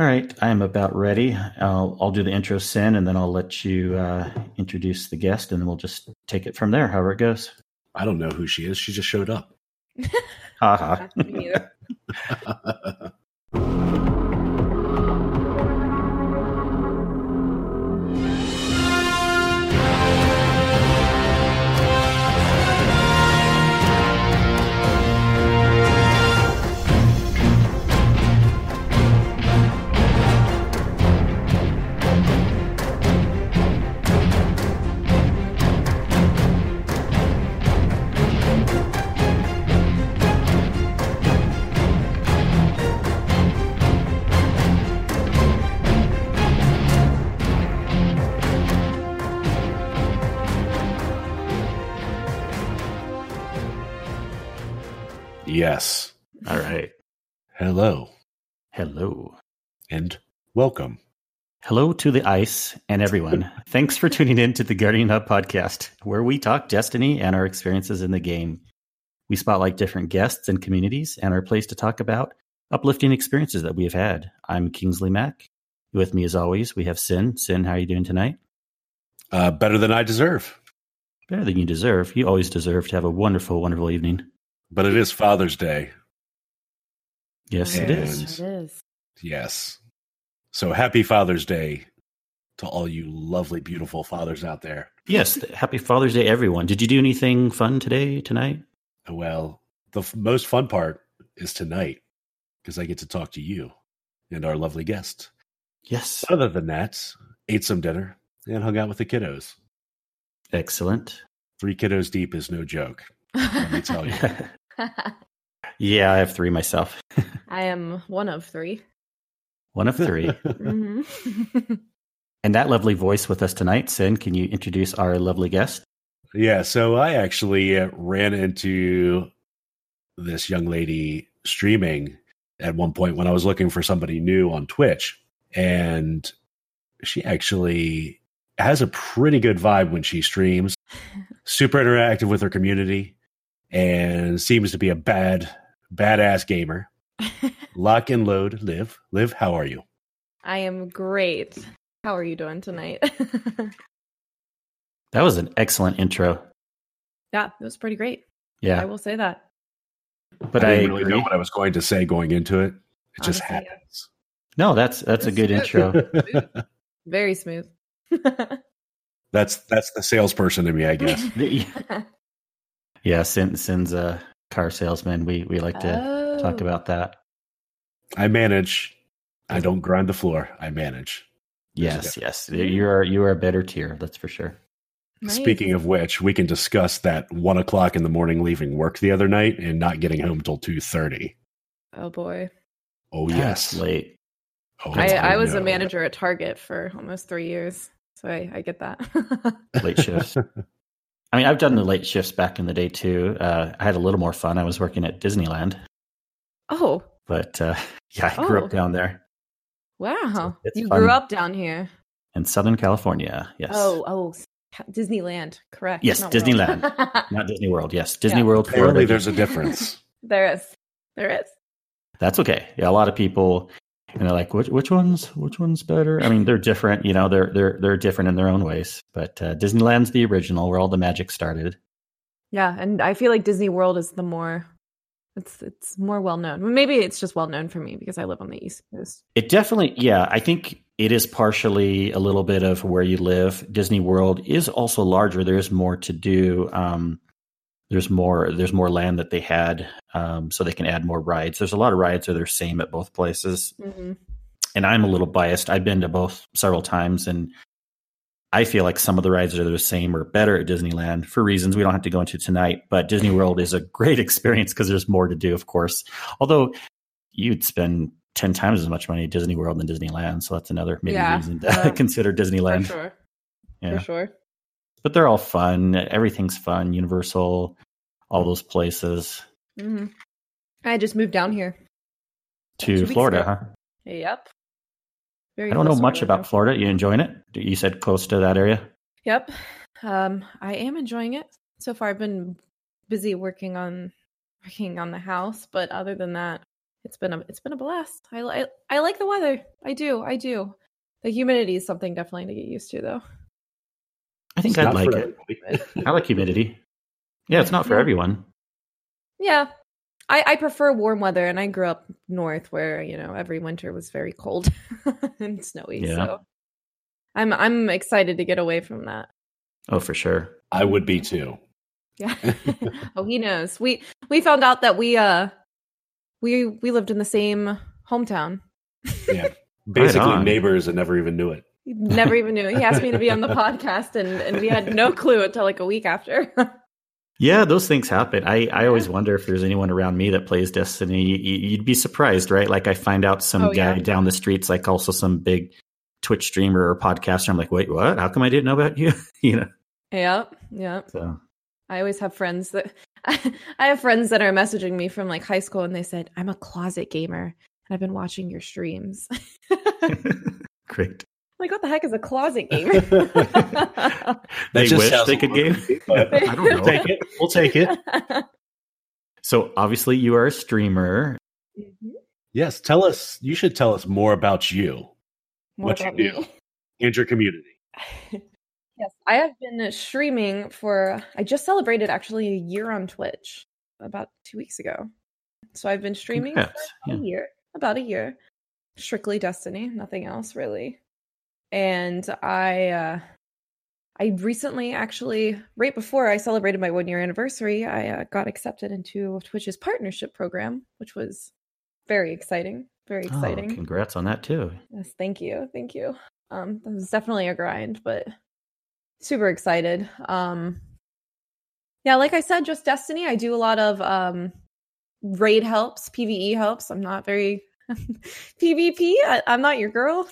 All right, I am about ready. I'll do the intro, Sin, and then I'll let you introduce the guest, and then we'll just take it from there, however it goes. I don't know who she is. She just showed up. Haha. Me neither. Yes. All right. Hello. Hello. And welcome. Hello to the ice and everyone. Thanks for tuning in to the Guardian Hub podcast, where we talk Destiny and our experiences in the game. We spotlight different guests and communities and are a place to talk about uplifting experiences that we have had. I'm Kingsley Mack. With me, as always, we have Sin. Sin, how are you doing tonight? Better than I deserve. Better than you deserve. You always deserve to have a wonderful, wonderful evening. But it is Father's Day. Yes, it is. It is. Yes. So happy Father's Day to all you lovely, beautiful fathers out there. Yes, happy Father's Day, everyone. Did you do anything fun tonight? Well, the most fun part is tonight because I get to talk to you and our lovely guest. Yes. Other than that, ate some dinner and hung out with the kiddos. Excellent. 3 kiddos deep is no joke. Let me tell you. Yeah, I have 3 myself. I am one of 3. One of 3. Mm-hmm. And that lovely voice with us tonight, Sin, can you introduce our lovely guest? Yeah, so I actually ran into this young lady streaming at one point when I was looking for somebody new on Twitch. And she actually has a pretty good vibe when she streams. Super interactive with her community and seems to be a badass gamer. Lock and load, Liv. Liv, how are you? I am great. How are you doing tonight? That was an excellent intro. Yeah, it was pretty great. Yeah. I will say that. But I I didn't really agree. know what I was going to say going into it. It just Honestly, happens. No, that's a good intro. Very smooth. That's the salesperson in me, I guess. Yeah, Sin's a car salesman. We like to talk about that. I manage. I don't grind the floor. I manage. Yes. You are a better tier, that's for sure. Nice. Speaking of which, we can discuss that 1:00 in the morning leaving work the other night and not getting home till 2:30. Oh boy. Oh That's yes. late. Oh, I was a no. manager at Target for almost 3 years. So I get that. Late shifts. I mean, I've done the late shifts back in the day too. I had a little more fun. I was working at Disneyland, Oh, but yeah, I grew up down there wow. It's You fun. grew up down here. in Southern California. Yes. Oh, Disneyland. Correct. Yes, not Disneyland. World. Not Disney World. Yes, Disney Yeah. World, Apparently, Florida. there's a difference. There is. That's okay. Yeah, a lot of people, and they're like, which one's better? I mean, they're different. You know, they're different in their own ways. But Disneyland's the original, where all the magic started. Yeah, and I feel like Disney World is the more it's more well known. Maybe it's just well known for me because I live on the East Coast. It definitely, yeah. I think it is partially a little bit of where you live. Disney World is also larger. There's more to do. There's more land that they had, so they can add more rides. There's a lot of rides that are the same at both places. Mm-hmm. And I'm a little biased. I've been to both several times, and I feel like some of the rides are the same or better at Disneyland for reasons we don't have to go into tonight. But Disney World is a great experience because there's more to do, of course. Although you'd spend 10 times as much money at Disney World than Disneyland, so that's another reason to consider Disneyland. For sure. Yeah. For sure. But they're all fun. Everything's fun. Universal, all those places. Mm-hmm. I just moved down here. To 2 weeks Florida, ago. huh? Yep. Very I don't know close to much where I about live. Florida. You enjoying it? You said close to that area? Yep. I am enjoying it. So far I've been busy working on the house, but other than that, it's been a blast. I like the weather. I do. The humidity is something definitely to get used to, though. I think It's I'd not like for it. everybody. I like humidity. Yeah, it's not for everyone. Yeah. I prefer warm weather, and I grew up north where, every winter was very cold and snowy. Yeah. So I'm excited to get away from that. Oh, for sure. I would be too. Yeah. Oh, he knows. We found out that we lived in the same hometown. Yeah. Basically Right on. neighbors and never even knew it. He never even knew. He asked me to be on the podcast, and we had no clue until like a week after. Yeah, those things happen. I always wonder if there's anyone around me that plays Destiny. You'd be surprised, right? Like I find out some guy down the street's like also some big Twitch streamer or podcaster. I'm like, wait, what? How come I didn't know about you? Yeah. So I always have friends that I have friends that are messaging me from like high school, and they said, "I'm a closet gamer, and I've been watching your streams." great. Like, what the heck is a closet gamer? They just wish sounds they could game. but I don't know. take it. We'll take it. So obviously you are a streamer. Yes, you should tell us more about you. What you do and your community. Yes, I have been streaming I just celebrated actually a year on Twitch about 2 weeks ago. So I've been streaming for about a year. Strictly Destiny, nothing else really. And I recently, actually, right before I celebrated my 1 year anniversary, I got accepted into Twitch's partnership program, which was very exciting. Very exciting. Oh, congrats on that too. Yes, thank you. It was definitely a grind, but super excited. Yeah, like I said, just Destiny. I do a lot of raid helps, PvE helps. I'm not very PvP. I'm not your girl.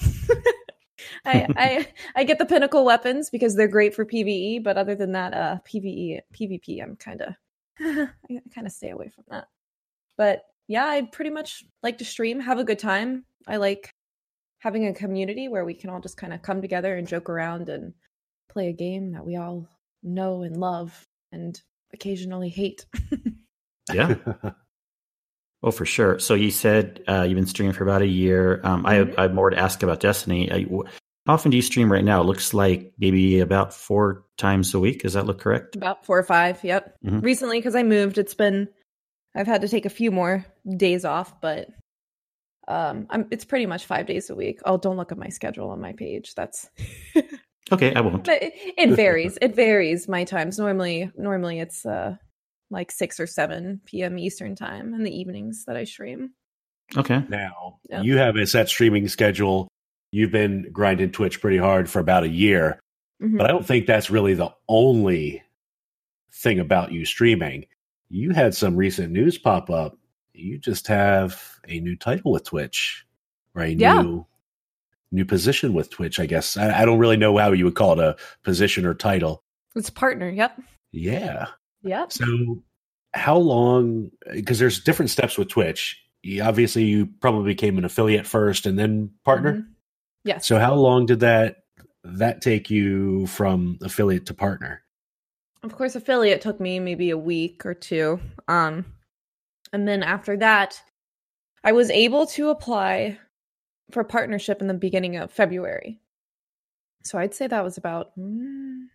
I get the pinnacle weapons because they're great for PvE, but other than that, PvP, I'm I kind of stay away from that. But yeah, I pretty much like to stream, have a good time. I like having a community where we can all just kind of come together and joke around and play a game that we all know and love and occasionally hate. Yeah. Oh, for sure. So you said you've been streaming for about a year. I have more to ask about Destiny. How often do you stream right now? It looks like maybe about 4 times a week. Does that look correct? About 4 or 5. Yep. Mm-hmm. Recently, because I moved, I've had to take a few more days off, but it's pretty much 5 days a week. Oh, don't look at my schedule on my page. That's okay. I won't. But it varies. It varies my times. Normally it's like 6 or 7 p.m. Eastern time in the evenings that I stream. Okay. Now, you have a set streaming schedule. You've been grinding Twitch pretty hard for about a year, but I don't think that's really the only thing about you streaming. You had some recent news pop up. You just have a new title with Twitch, or a new position with Twitch, I guess. I don't really know how you would call it, a position or title. It's partner. Yep. Yeah. Yep. So how long, because there's different steps with Twitch. Obviously, you probably became an affiliate first and then partner. Mm-hmm. Yes. So how long did that take you from affiliate to partner? Of course, affiliate took me maybe a week or 2. And then after that, I was able to apply for partnership in the beginning of February. So I'd say that was about 10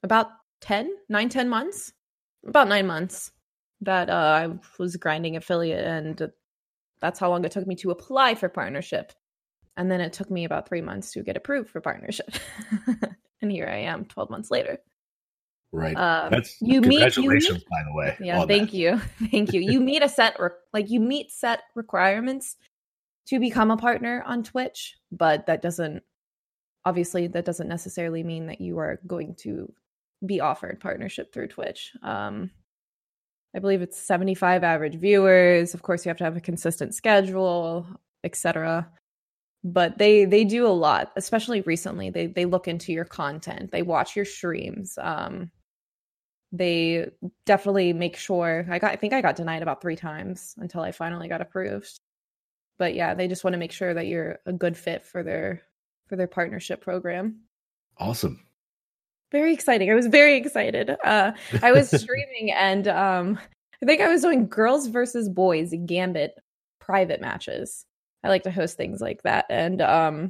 months. About 9 months that I was grinding affiliate, and that's how long it took me to apply for partnership. And then it took me about 3 months to get approved for partnership. And here I am 12 months later. Right. That's congratulations, by the way. Yeah, thank you. Thank you. You meet set requirements to become a partner on Twitch, but that doesn't necessarily mean that you are going to be offered partnership through Twitch. I believe it's 75 average viewers. Of course, you have to have a consistent schedule, etc. But they do a lot, especially recently. They look into your content. They watch your streams. They definitely make sure. I think I got denied about 3 times until I finally got approved. But yeah, they just want to make sure that you're a good fit for their partnership program. Awesome. Very exciting. I was very excited. I was streaming and I think I was doing girls versus boys Gambit private matches. I like to host things like that. And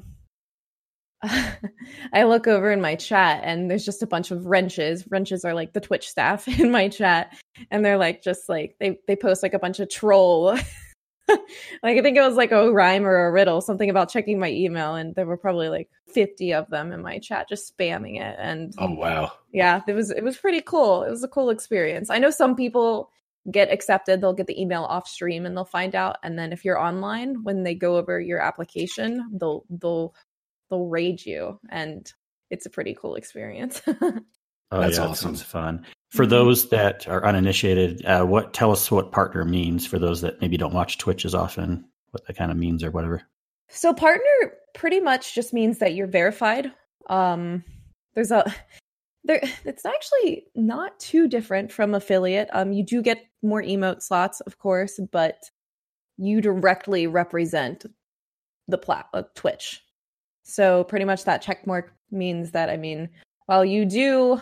I look over in my chat and there's just a bunch of wrenches. Wrenches are like the Twitch staff in my chat. And they're like, just like, they post like a bunch of troll. Like I think it was like a rhyme or a riddle, something about checking my email. And there were probably like 50 of them in my chat just spamming it. And oh, wow. Yeah, it was pretty cool. It was a cool experience. I know some people get accepted, they'll get the email off stream and they'll find out. And then if you're online, when they go over your application, they'll raid you, and it's a pretty cool experience. Oh, That's yeah, awesome. that sounds fun. For those that are uninitiated, tell us what partner means for those that maybe don't watch Twitch as often, what that kind of means or whatever. So partner pretty much just means that you're verified. It's actually not too different from affiliate. You do get more emote slots, of course, but you directly represent the Twitch. So pretty much that check mark means that, I mean, while you do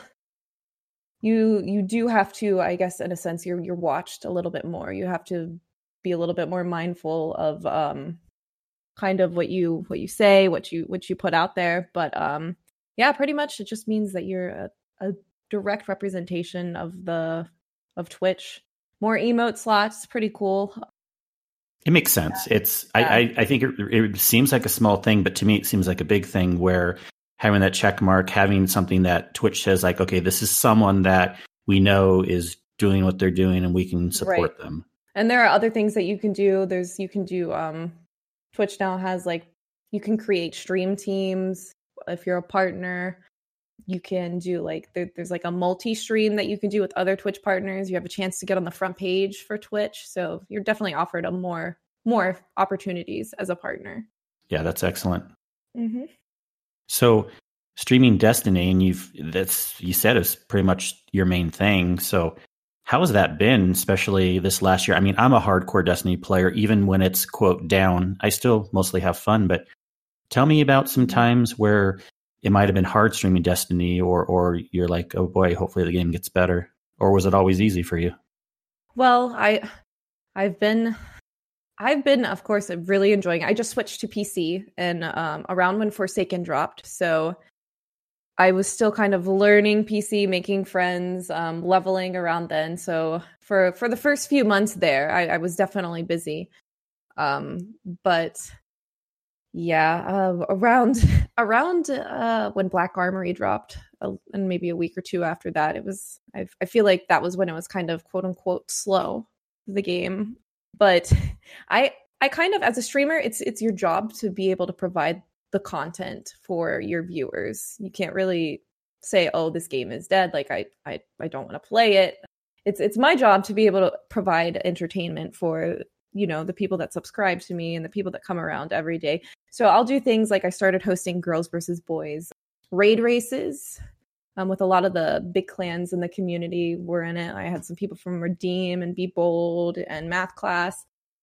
have to, I guess, in a sense, you're watched a little bit more. You have to be a little bit more mindful of kind of what you say, what you put out there. But yeah, pretty much it just means that you're a direct representation of Twitch. More emote slots, pretty cool. It makes sense. I think it seems like a small thing, but to me it seems like a big thing, where having that check mark, having something that Twitch says like, okay, this is someone that we know is doing what they're doing and we can support them. And there are other things that you can do. Twitch now has like, you can create stream teams if you're a partner. You can do like, there's like a multi-stream that you can do with other Twitch partners. You have a chance to get on the front page for Twitch. So you're definitely offered more opportunities as a partner. Yeah, that's excellent. Mm-hmm. So streaming Destiny, and you said is pretty much your main thing. So how has that been, especially this last year? I mean, I'm a hardcore Destiny player. Even when it's, quote, down, I still mostly have fun. But tell me about some times where it might have been hard streaming Destiny, or you're like, oh boy, hopefully the game gets better. Or was it always easy for you? Well, I've been, of course, really enjoying it. I just switched to PC and around when Forsaken dropped. So I was still kind of learning PC, making friends, leveling around then. So for the first few months there, I was definitely busy. But yeah, around when Black Armory dropped, and maybe a week or two after that, I feel like that was when it was kind of quote unquote slow, the game. But I kind of, as a streamer, it's your job to be able to provide the content for your viewers. You can't really say, oh, this game is dead, like I don't want to play it. It's my job to be able to provide entertainment for, you know, the people that subscribe to me and the people that come around every day. So I'll do things like I started hosting girls versus boys raid races with a lot of the big clans in the community were in it. I had some people from Redeem and Be Bold and Math Class.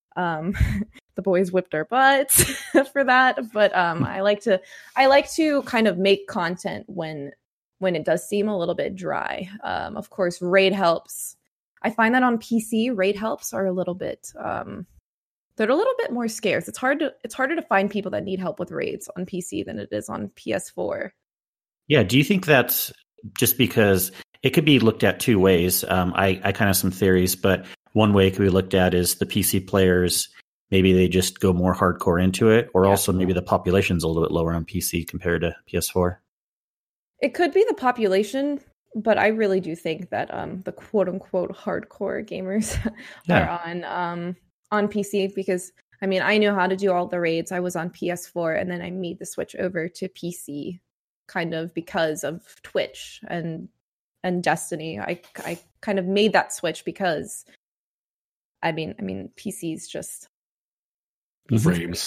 The boys whipped our butts for that. But I like to kind of make content when it does seem a little bit dry. Of course, raid helps. I find that on PC, raid helps are a little bit they're a little bit more scarce. It's harder to find people that need help with raids on PC than it is on PS4. Yeah, do you think that's just because it could be looked at two ways? I kind of have some theories, but one way it could be looked at is the PC players, maybe they just go more hardcore into it, or also maybe the population's a little bit lower on PC compared to PS4. It could be the population, but I really do think that the quote unquote hardcore gamers are on PC, because I mean, I knew how to do all the raids. I was on PS4 and then I made the switch over to PC kind of because of Twitch and Destiny. I kind of made that switch because I mean PC's just frames.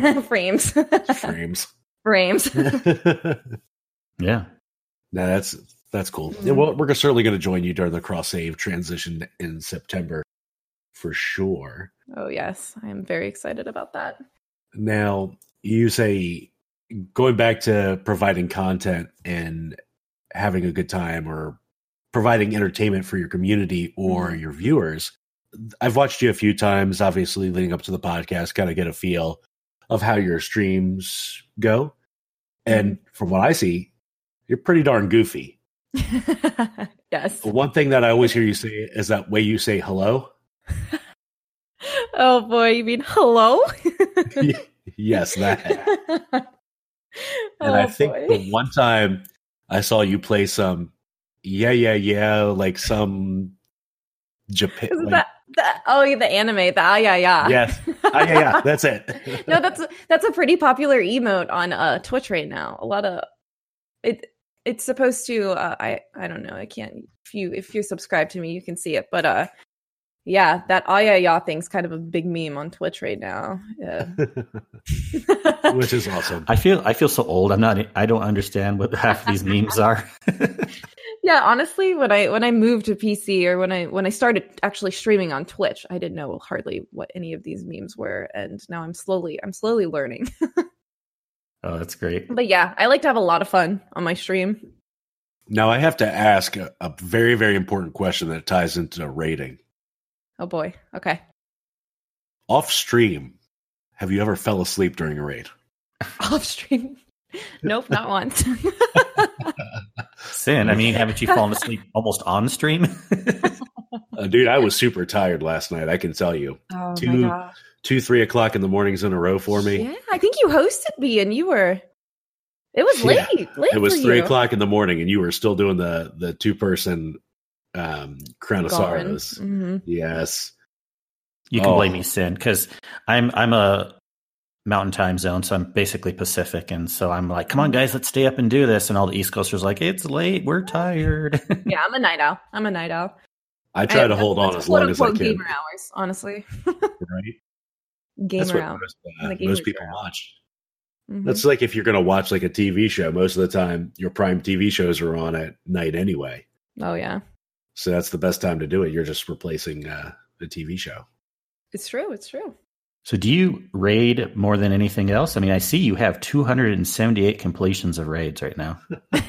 frames. Yeah. No, that's cool. Yeah, well, we're certainly going to join you during the cross save transition in September for sure. Oh yes, I am very excited about that. Now, you say going back to providing content and having a good time or providing entertainment for your community or your viewers, I've watched you a few times, obviously leading up to the podcast, kind of get a feel of how your streams go. And from what I see, you're pretty darn goofy. Yes. One thing that I always hear you say is that way you say hello. Oh boy, you mean hello? Yes, that. And I think the one time I saw you play some yeah, like some Japan. Isn't that the anime, the yeah. Yes. Yeah, that's it. No, that's a pretty popular emote on Twitch right now. A lot of it's supposed to I don't know, I can't, if you're subscribed to me you can see it, but yeah, that yeah thing's kind of a big meme on Twitch right now. Yeah. Which is awesome. I feel so old. I don't understand what half of these memes are. Yeah, honestly, when I moved to PC, or when I started actually streaming on Twitch, I didn't know hardly what any of these memes were, and now I'm slowly learning. Oh, that's great. But yeah, I like to have a lot of fun on my stream. Now I have to ask a very, very important question that ties into rating. Oh boy. Okay. Off stream, have you ever fell asleep during a raid? Off stream? Nope, not once. Sin, I mean, haven't you fallen asleep almost on stream? Dude, I was super tired last night, I can tell you. Oh my gosh. 2-3 o'clock in the mornings in a row for me. Yeah, I think you hosted me and it was late. Late. It was for 3 you. o'clock in the morning and you were still doing the 2-person Crown of Sorrows. Mm-hmm. Yes. You can blame me, Sin, because I'm a mountain time zone, so I'm basically Pacific, and so I'm like, come on guys, let's stay up and do this, and all the East Coasters are like, it's late, we're tired. Yeah, I'm a night owl. I try to hold on as long as I can. Gamer hours, honestly. Right? Gamer That's what hours. most people watch. Mm-hmm. That's like if you're going to watch like a TV show, most of the time your prime TV shows are on at night anyway. Oh yeah. So that's the best time to do it. You're just replacing the TV show. It's true. So do you raid more than anything else? I mean, I see you have 278 completions of raids right now.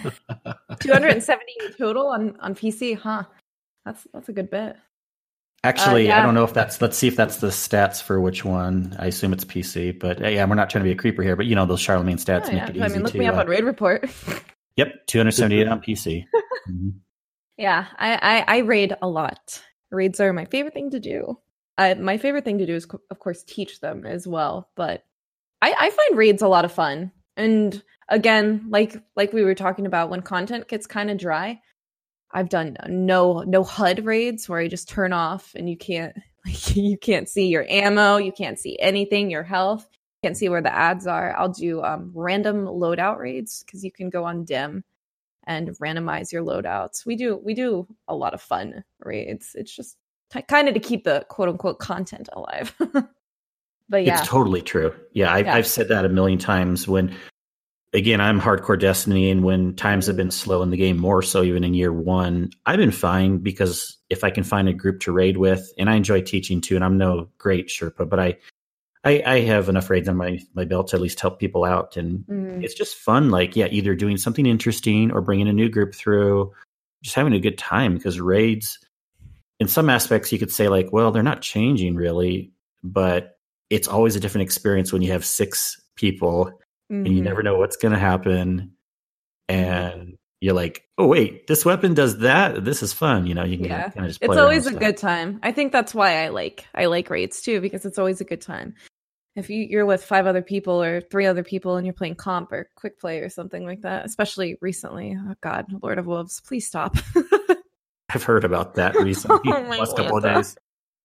270 total on PC, huh? That's a good bit. Actually, yeah. I don't know if let's see if that's the stats for which one. I assume it's PC, but yeah, we're not trying to be a creeper here, but you know, those Charlemagne stats make it easy. I mean, look me up on Raid Report. Yep, 278 on PC. Mm-hmm. Yeah, I raid a lot. Raids are my favorite thing to do. My favorite thing to do is, of course, teach them as well. But I find raids a lot of fun. And again, like we were talking about, when content gets kind of dry, I've done no HUD raids where I just turn off and you can't see your ammo, you can't see anything, your health, you can't see where the ads are. I'll do random loadout raids because you can go on dim and randomize your loadouts. We do a lot of fun raids. It's just kind of to keep the quote unquote content alive. But yeah, it's totally true. Yeah, I've said that a million times. When again, I'm hardcore Destiny, and when times have been slow in the game, more so even in year one, I've been fine because if I can find a group to raid with, and I enjoy teaching too, and I'm no great Sherpa, but I have enough raids on my belt to at least help people out, and it's just fun. Like, yeah, either doing something interesting or bringing a new group through, just having a good time, because raids, in some aspects, you could say like, well, they're not changing really, but it's always a different experience when you have 6 people and you never know what's going to happen. And you're like, oh, wait, this weapon does that. This is fun. You know, you can kind of just play. It's always a good time. I think that's why I like raids too, because it's always a good time. If you're with 5 other people or 3 other people and you're playing comp or quick play or something like that, especially recently. Oh God, Lord of Wolves, please stop. I've heard about that recently, last couple of days.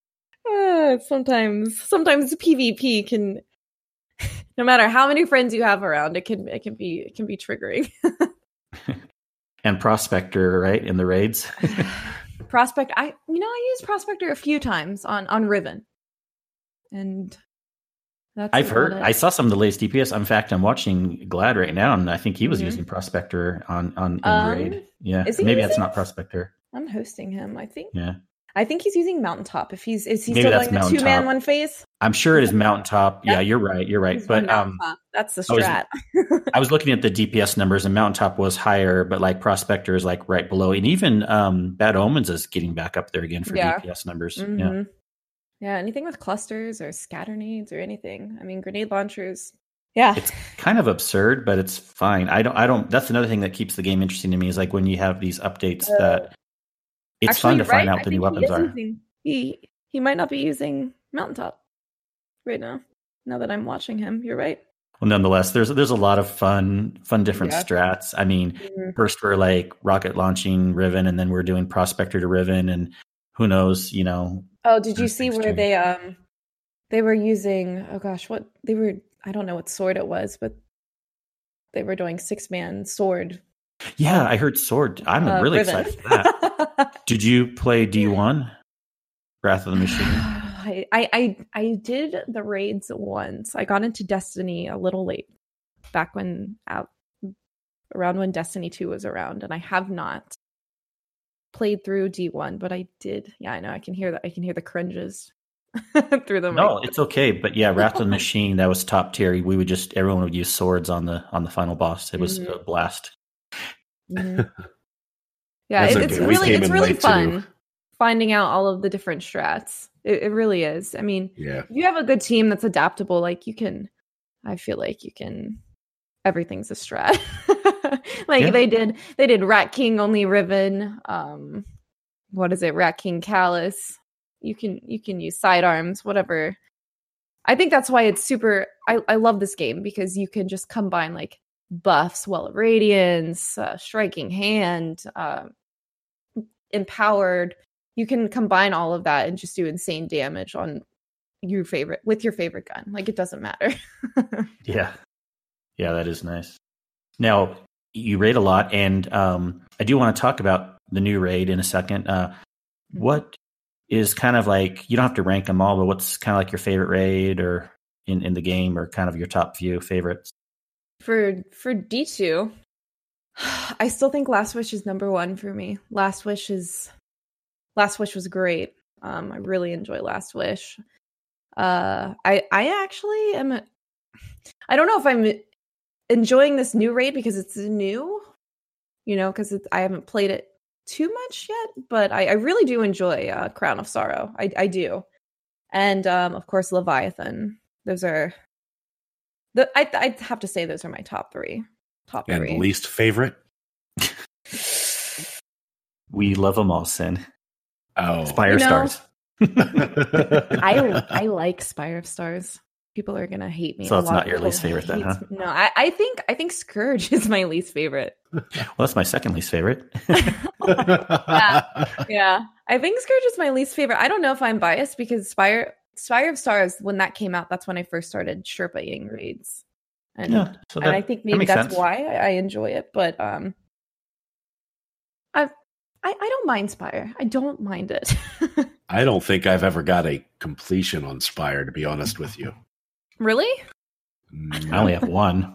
Sometimes PvP can, no matter how many friends you have around, it can be triggering. And Prospector, right, in the raids. Prospect, I used Prospector a few times on Riven, and that's I've heard. I saw some of the latest DPS. In fact, I'm watching Glad right now, and I think he was using Prospector on raid. Yeah, maybe that's not Prospector. I'm hosting him, I think. Yeah. I think he's using Mountaintop. Is he maybe still doing the 2-man 1 phase? I'm sure it is Mountaintop. Yeah, you're right. But that's the strat. I was looking at the DPS numbers, and Mountaintop was higher, but like Prospector is like right below, and even Bad Omens is getting back up there again for DPS numbers. Mm-hmm. Yeah. Yeah, anything with clusters or scatter nades or anything. I mean, grenade launchers. Yeah. It's kind of absurd, but it's fine. I don't. That's another thing that keeps the game interesting to me is like when you have these updates that it's Actually, fun to you're find right. out I the new think weapons are. He might not be using Mountaintop right now. Now that I'm watching him, you're right. Well, nonetheless, there's a lot of fun different Yeah. strats. I mean, Mhm. first we're like rocket launching Riven, and then we're doing Prospector to Riven, and who knows, you know. Oh, did you Those see things where change. they were using? Oh gosh, what they were? I don't know what sword it was, but they were doing 6-man sword. Yeah, I heard Sword. I'm really Riven. excited for that. Did you play D1? Wrath of the Machine? I did the raids once. I got into Destiny a little late, back around when Destiny 2 was around, and I have not played through D1, but I did. Yeah, I know. I can hear that. I can hear the cringes through the No, mic. it's okay. But yeah, Wrath of the Machine, that was top tier. Everyone would use swords on the final boss. It was a blast. Mhm. Yeah, That's it's okay. We really came it's in really late, too. fun finding out all of the different strats. It really is. I mean, Yeah. if you have a good team that's adaptable, like you can, I feel like you can. Everything's a strat. Like Yeah. they did Rat King only Riven. What is it? Rat King Callus. You can use sidearms, whatever. I think that's why it's super. I love this game because you can just combine like buffs, Well of Radiance, Striking Hand, Empowered. You can combine all of that and just do insane damage on your favorite gun. Like it doesn't matter. Yeah. Yeah, that is nice. Now, you raid a lot, and I do want to talk about the new raid in a second. What is kind of like, you don't have to rank them all, but what's kind of like your favorite raid or in the game, or kind of your top few favorites? For D2, I still think Last Wish is number one for me. Last Wish was great. I really enjoy Last Wish. I actually am. I don't know if I'm enjoying this new raid because it's new, because I haven't played it too much yet. But I really do enjoy Crown of Sorrow. I do, and of course Leviathan. Those are I'd have to say those are my top three. And least favorite? We love them all, Sin. Oh. Spire of Stars. I like Spire of Stars. People are gonna hate me. So it's not your least favorite then, huh? No, I think Scourge is my least favorite. Well, that's my second least favorite. Yeah. I think Scourge is my least favorite. I don't know if I'm biased because Spire of Stars, when that came out, that's when I first started Sherpa-ing raids. And, yeah, so and I think maybe that's sense. why I enjoy it. But I don't mind Spire. I don't mind it. I don't think I've ever got a completion on Spire, to be honest with you. Really? I only have one.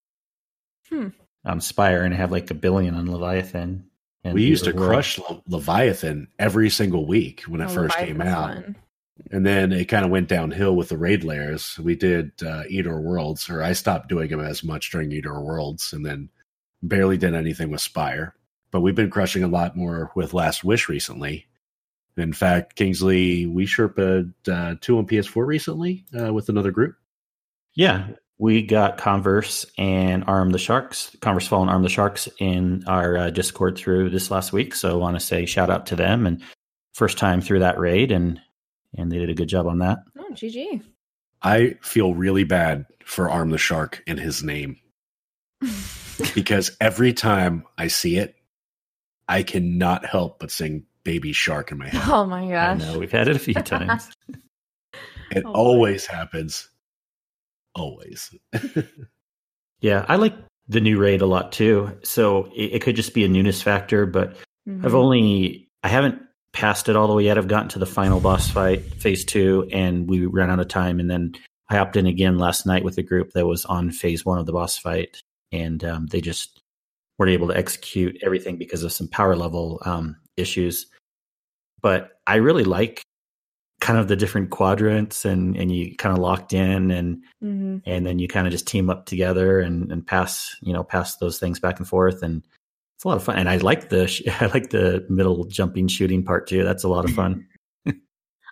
On Spire, and I have like 1 billion on Leviathan. And we used to crush Leviathan every single week when it first came out. Fun. And then it kind of went downhill with the raid layers. We did Eater Worlds, or I stopped doing them as much during Eater Worlds, and then barely did anything with Spire. But we've been crushing a lot more with Last Wish recently. In fact, Kingsley, we Sherpa'd 2 on PS4 recently with another group. Yeah, we got Converse and Converse Fall and Arm the Sharks in our Discord through this last week. So I want to say shout out to them, and first time through that raid, and they did a good job on that. Oh, GG. I feel really bad for Arm the Shark in his name because every time I see it, I cannot help but sing Baby Shark in my head. Oh my I gosh. know, we've had it a few times. It always happens. Always. Yeah, I like the new raid a lot too. So it could just be a newness factor, but I haven't passed it all the way yet. I've gotten to the final boss fight, phase 2, and we ran out of time. And then I hopped in again last night with a group that was on phase 1 of the boss fight, and they just weren't able to execute everything because of some power level issues. But I really like kind of the different quadrants, and you kind of locked in, and then you kind of just team up together and pass those things back and forth, and it's a lot of fun. And I like the middle jumping shooting part too. That's a lot of fun.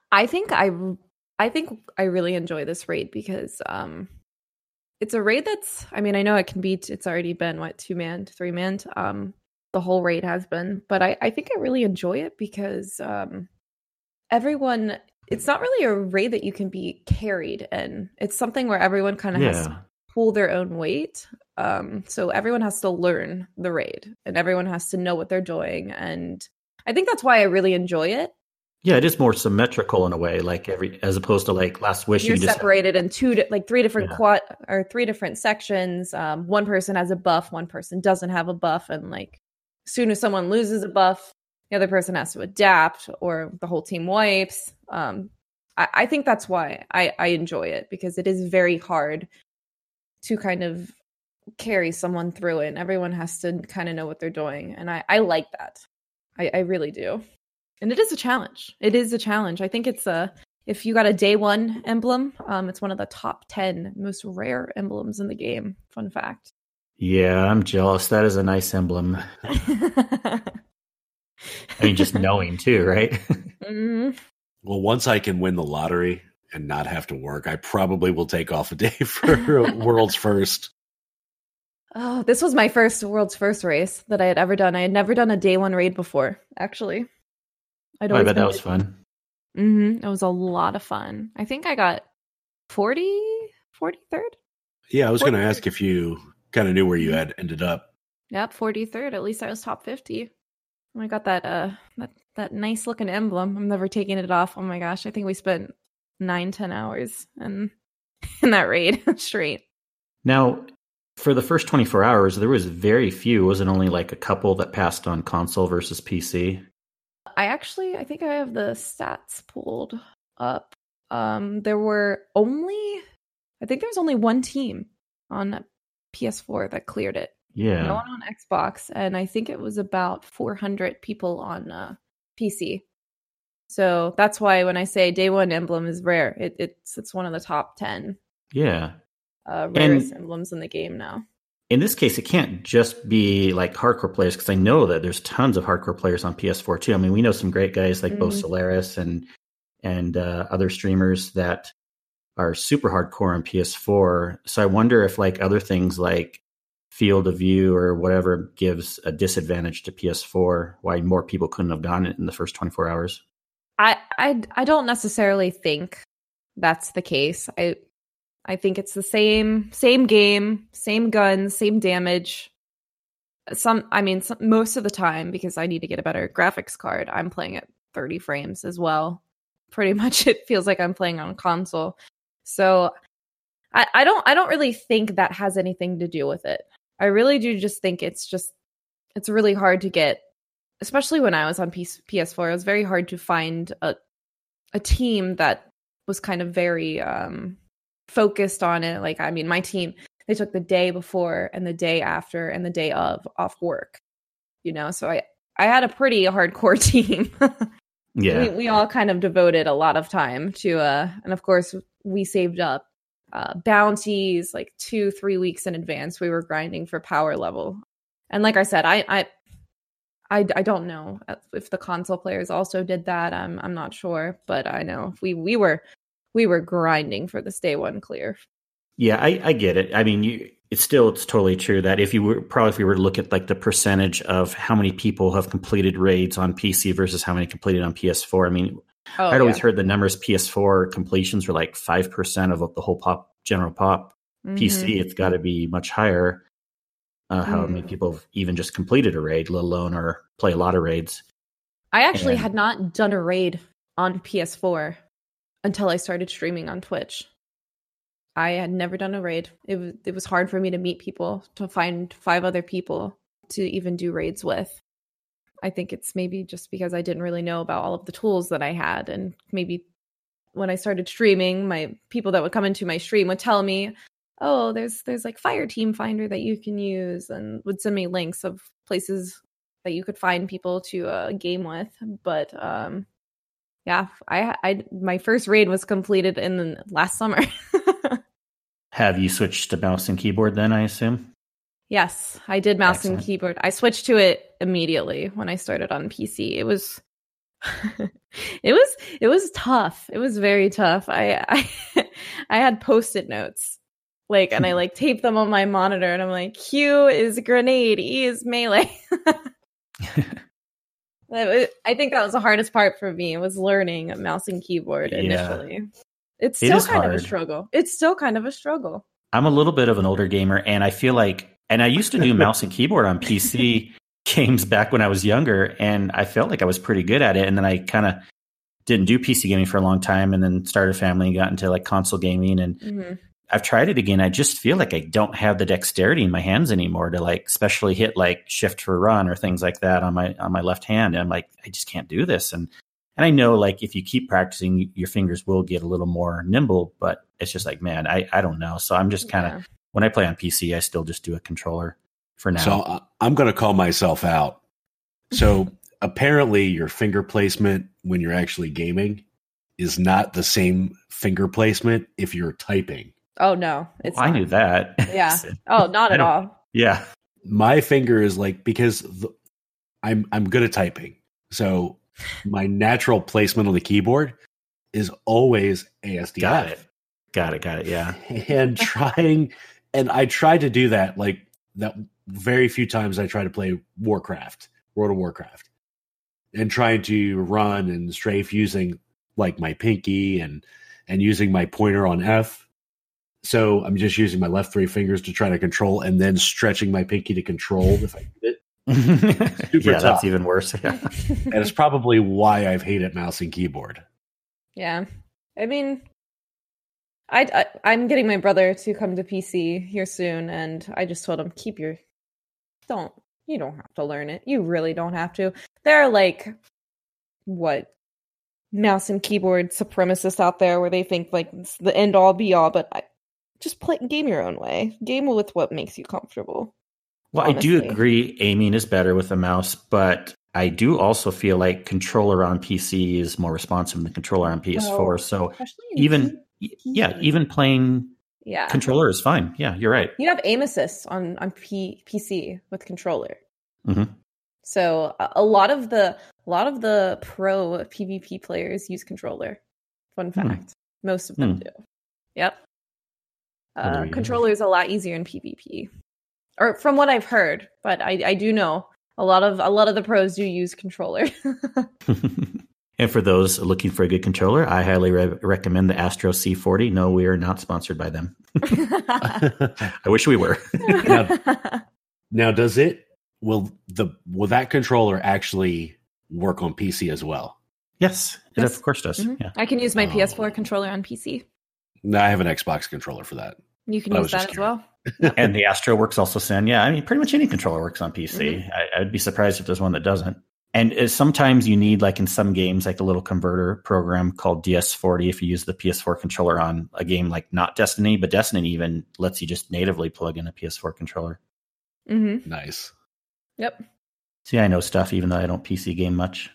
I think I really enjoy this raid because it's a raid that's, I mean, I know it can be, it's already been, 2-man, 3-man, the whole raid has been, but I think I really enjoy it because everyone, it's not really a raid that you can be carried in. It's something where everyone kind of has to pull their own weight. So everyone has to learn the raid and everyone has to know what they're doing. And I think that's why I really enjoy it. Yeah, it is more symmetrical in a way, like as opposed to like Last Wish. You're separated in three different sections. One person has a buff, one person doesn't have a buff, and like as soon as someone loses a buff, the other person has to adapt, or the whole team wipes. I think that's why I enjoy it, because it is very hard to kind of carry someone through it, and everyone has to kind of know what they're doing, and I like that. I really do. And it is a challenge. I think it's if you got a day 1 emblem, it's one of the top 10 most rare emblems in the game. Fun fact. Yeah, I'm jealous. That is a nice emblem. I mean, just knowing too, right? Mm-hmm. Well, once I can win the lottery and not have to work, I probably will take off a day for World's First. Oh, this was my first World's First race that I had ever done. I had never done a day 1 raid before, actually. I bet that was fun. Mm-hmm. It was a lot of fun. I think I got 43rd? Yeah, I was going to ask if you kind of knew where you had ended up. Yep, 43rd. At least I was top 50. I got that nice looking emblem. I'm never taking it off. Oh my gosh, I think we spent 9-10 hours in that raid straight. Now, for the first 24 hours, there was very few. Was it only like a couple that passed on console versus PC? I think I have the stats pulled up. There was only one team on PS4 that cleared it. Yeah. No one on Xbox, and I think it was about 400 people on PC. So that's why when I say day 1 emblem is rare, it's one of the top 10. Yeah. Rarest emblems in the game now. In this case, it can't just be like hardcore players, because I know that there's tons of hardcore players on PS4 too. I mean, we know some great guys like both Solaris and other streamers that are super hardcore on PS4. So I wonder if like other things like field of view or whatever gives a disadvantage to PS4, why more people couldn't have done it in the first 24 hours. I don't necessarily think that's the case. I think it's the same game, same guns, same damage. Most of the time, because I need to get a better graphics card, I'm playing at 30 frames as well. Pretty much it feels like I'm playing on console. So I don't really think that has anything to do with it. I really do just think it's really hard to get, especially when I was on PS4, it was very hard to find a team that was kind of very focused on it. Like, I mean, my team, they took the day before and the day after and the day of off work, so I had a pretty hardcore team. Yeah, we all kind of devoted a lot of time to and of course we saved up bounties like 2-3 weeks in advance. We were grinding for power level, and like I said, I don't know if the console players also did that. I'm not sure, but I know we were grinding for this day 1 clear. Yeah, I get it. I mean, it's totally true that if we were to look at like the percentage of how many people have completed raids on PC versus how many completed on PS4. I mean, I'd always heard the numbers PS4 completions were like 5% of the whole general pop. Mm-hmm. PC, it's got to be much higher. How many people have even just completed a raid, let alone or play a lot of raids. I actually had not done a raid on PS4 until I started streaming on Twitch. I had never done a raid. It was hard for me to meet people, to find 5 other people to even do raids with. I think it's maybe just because I didn't really know about all of the tools that I had, and maybe when I started streaming, my people that would come into my stream would tell me, "Oh, there's like Fire Team Finder that you can use," and would send me links of places that you could find people to game with. But yeah, I my first raid was completed in the last summer. Have you switched to mouse and keyboard then, I assume? Yes, I did mouse and keyboard. I switched to it immediately when I started on PC. It was It was tough. It was very tough. I had Post-it notes. Like, and I like taped them on my monitor, and I'm like, Q is grenade, E is melee. I think that was the hardest part for me, was learning mouse and keyboard initially. It's still kind of a struggle. It's still kind of a struggle. I'm a little bit of an older gamer, and I feel like, and I used to do mouse and keyboard on PC games back when I was younger, and I felt like I was pretty good at it. And then I kind of didn't do PC gaming for a long time, and then started a family and got into like console gaming. And I've tried it again. I just feel like I don't have the dexterity in my hands anymore to like especially hit like shift for run or things like that on my left hand. And I'm like, I just can't do this. And I know like if you keep practicing, your fingers will get a little more nimble, but it's just like, man, I don't know. So I'm just kind of, when I play on PC, I still just do a controller for now. So I'm going to call myself out. So apparently your finger placement when you're actually gaming is not the same finger placement if you're typing. Oh no, it's I knew that. Yeah. Oh, not at all. Yeah. My finger is like, because I'm good at typing. So my natural placement on the keyboard is always ASDF. Got it. Yeah. And I tried to do that, like that very few times I try to play World of Warcraft, and trying to run and strafe using like my pinky and using my pointer on F. So I'm just using my left three fingers to try to control, and then stretching my pinky to control if I get it. Super tough. That's even worse. Yeah. And it's probably why I've hated mouse and keyboard. Yeah. I mean, I'm getting my brother to come to PC here soon, and I just told him, you don't have to learn it. You really don't have to. There are like, mouse and keyboard supremacists out there where they think like it's the end all be all, but just game your own way. Game with what makes you comfortable. Well, honestly. I do agree aiming is better with a mouse, but I do also feel like controller on PC is more responsive than controller on PS4. So even playing controller is fine. Yeah, you're right. You have aim assist on PC with controller. Mm-hmm. So a lot of the pro PvP players use controller. Fun fact. Most of them do. Yep. Controller is a lot easier in PvP, or from what I've heard. But I do know a lot of the pros do use controller. And for those looking for a good controller, I highly recommend the Astro C40. No, we are not sponsored by them. I wish we were. Now, will that controller actually work on PC as well? Yes, it of course does. Mm-hmm. Yeah. I can use my PS4 controller on PC. No, I have an Xbox controller for that. You can use that as well. And the Astro works also, Sen. Yeah, I mean, pretty much any controller works on PC. Mm-hmm. I'd be surprised if there's one that doesn't. And sometimes you need, like in some games, like a little converter program called DS40 if you use the PS4 controller on a game like not Destiny, but Destiny even lets you just natively plug in a PS4 controller. Mm-hmm. Nice. Yep. See, I know stuff even though I don't PC game much.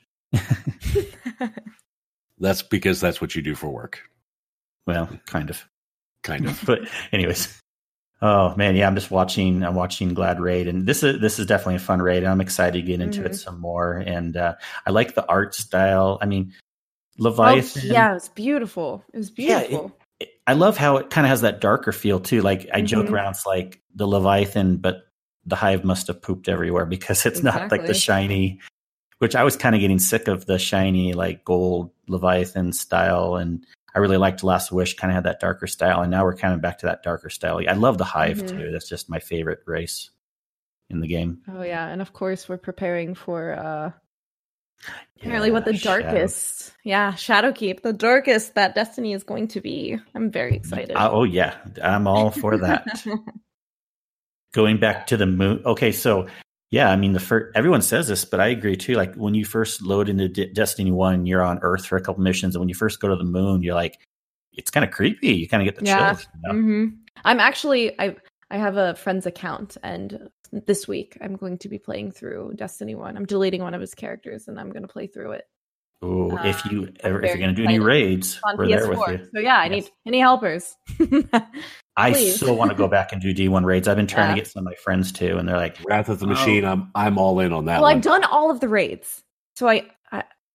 That's because that's what you do for work. Well, kind of. But anyways. Oh man, yeah, I'm watching Glad Raid, and this is definitely a fun raid. I'm excited to get into it some more, and I like the art style. I mean, Leviathan. Yeah, it was beautiful. Yeah, I love how it kind of has that darker feel too. Like I joke around, it's like the Leviathan, but the hive must have pooped everywhere because it's not like the shiny, which I was kind of getting sick of the shiny like gold Leviathan style, and I really liked Last Wish, kind of had that darker style, and now we're kind of back to that darker style. I love the Hive, too. That's just my favorite race in the game. Oh, yeah. And, of course, we're preparing for apparently what the darkest... Shadowkeep, the darkest that Destiny is going to be. I'm very excited. Oh, yeah. I'm all for that. Going back to the moon. Okay, so... Yeah, I mean, everyone says this, but I agree too. Like when you first load into Destiny 1, you're on Earth for a couple missions, and when you first go to the moon, you're like, it's kind of creepy. You kind of get the chills. You know? Mm-hmm. I'm actually, I have a friend's account, and this week I'm going to be playing through Destiny 1. I'm deleting one of his characters, and I'm going to play through it. Oh, if you're going to do any raids, we're there with you. So yeah, I need any helpers. I so want to go back and do D1 raids. I've been trying to get some of my friends too, and they're like, Wrath of the Machine. I'm all in on that. Well, I've done all of the raids, so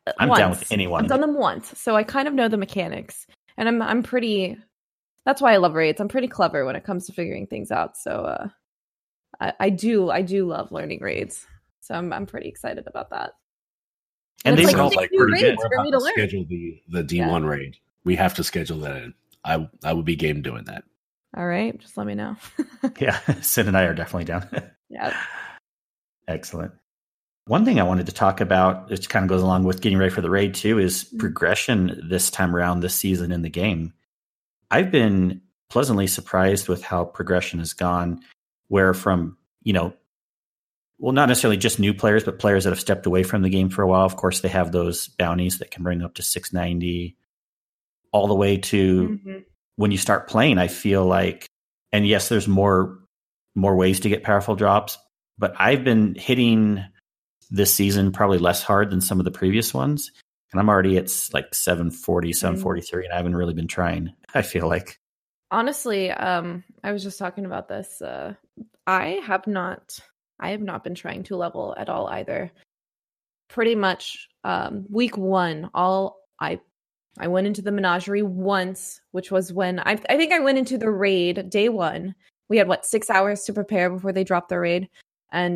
I'm once. down with anyone. I've done them once, so I kind of know the mechanics, and I'm pretty. That's why I love raids. I'm pretty clever when it comes to figuring things out. So I do love learning raids. So I'm pretty excited about that. And it's these like are all six like new pretty raids good. for me to learn. Schedule the D1 raid. We have to schedule that in. I would be game doing that. All right, just let me know. Yeah, Sid and I are definitely down. Yeah. Excellent. One thing I wanted to talk about, which kind of goes along with getting ready for the raid too, is progression this time around this season in the game. I've been pleasantly surprised with how progression has gone, where from, well, not necessarily just new players, but players that have stepped away from the game for a while. Of course, they have those bounties that can bring up to 690, all the way to when you start playing, I feel like, and yes, there's more ways to get powerful drops, but I've been hitting this season probably less hard than some of the previous ones. And I'm already at like 740, 743, and I haven't really been trying, I feel like. Honestly, I was just talking about this. I have not been trying to level at all either. Pretty much week one, I went into the menagerie once, which was when I think I went into the raid day one. We had 6 hours to prepare before they dropped the raid, and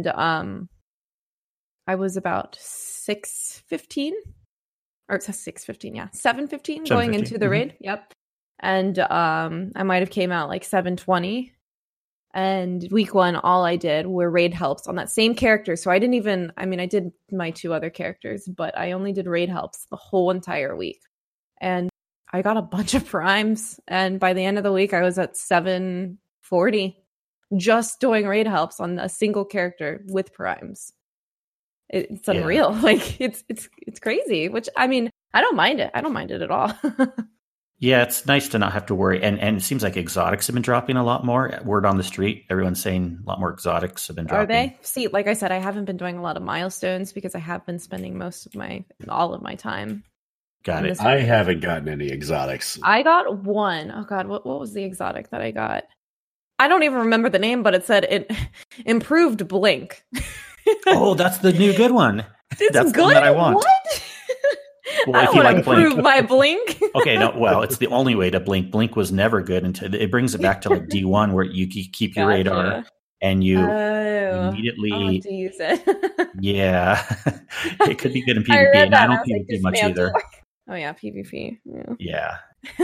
I was about 6:15 or 6:15, yeah, 7:15 going into the raid. Yep, and I might have came out like 7:20. And week one, all I did were raid helps on that same character. So I did my 2 other characters, but I only did raid helps the whole entire week. And I got a bunch of primes. And by the end of the week, I was at 740 just doing raid helps on a single character with primes. It's unreal. Yeah. Like it's crazy, which I don't mind it. I don't mind it at all. Yeah, it's nice to not have to worry. And it seems like exotics have been dropping a lot more. Word on the street, everyone's saying a lot more exotics have been dropping. Are they? See, like I said, I haven't been doing a lot of milestones because I have been spending all of my time. Got it. I haven't gotten any exotics. I got one. Oh God, what was the exotic that I got? I don't even remember the name, but it said it improved blink. Oh, that's the new good one. It's that's good? the one that I want. What? Well, I don't want to improve my blink. Okay, no, well, it's the only way to blink. Blink was never good until it brings it back to like D1 where you keep your radar and you immediately I'll have to use it. Yeah. It could be good in PvP, and I don't PvP much either. Oh yeah, PvP. Yeah.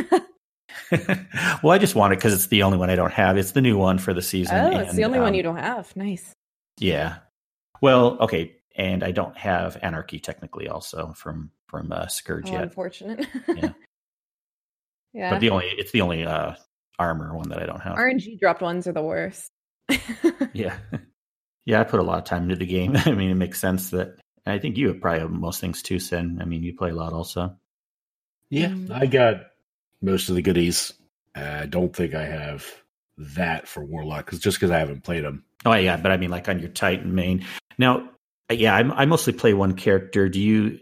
Well, I just want it because it's the only one I don't have. It's the new one for the season. Oh, it's the only one you don't have. Nice. Yeah. Well, okay. And I don't have Anarchy technically also from Scourge yet. Unfortunate. Yeah. Yeah. But it's the only armor one that I don't have. RNG dropped ones are the worst. Yeah. Yeah, I put a lot of time into the game. I mean, it makes sense that I think you probably have most things too, Sin. I mean, you play a lot also. Yeah, I got most of the goodies. I don't think I have that for Warlock because I haven't played them. Oh yeah, but I mean, like on your Titan main. Now, yeah, I mostly play one character. Do you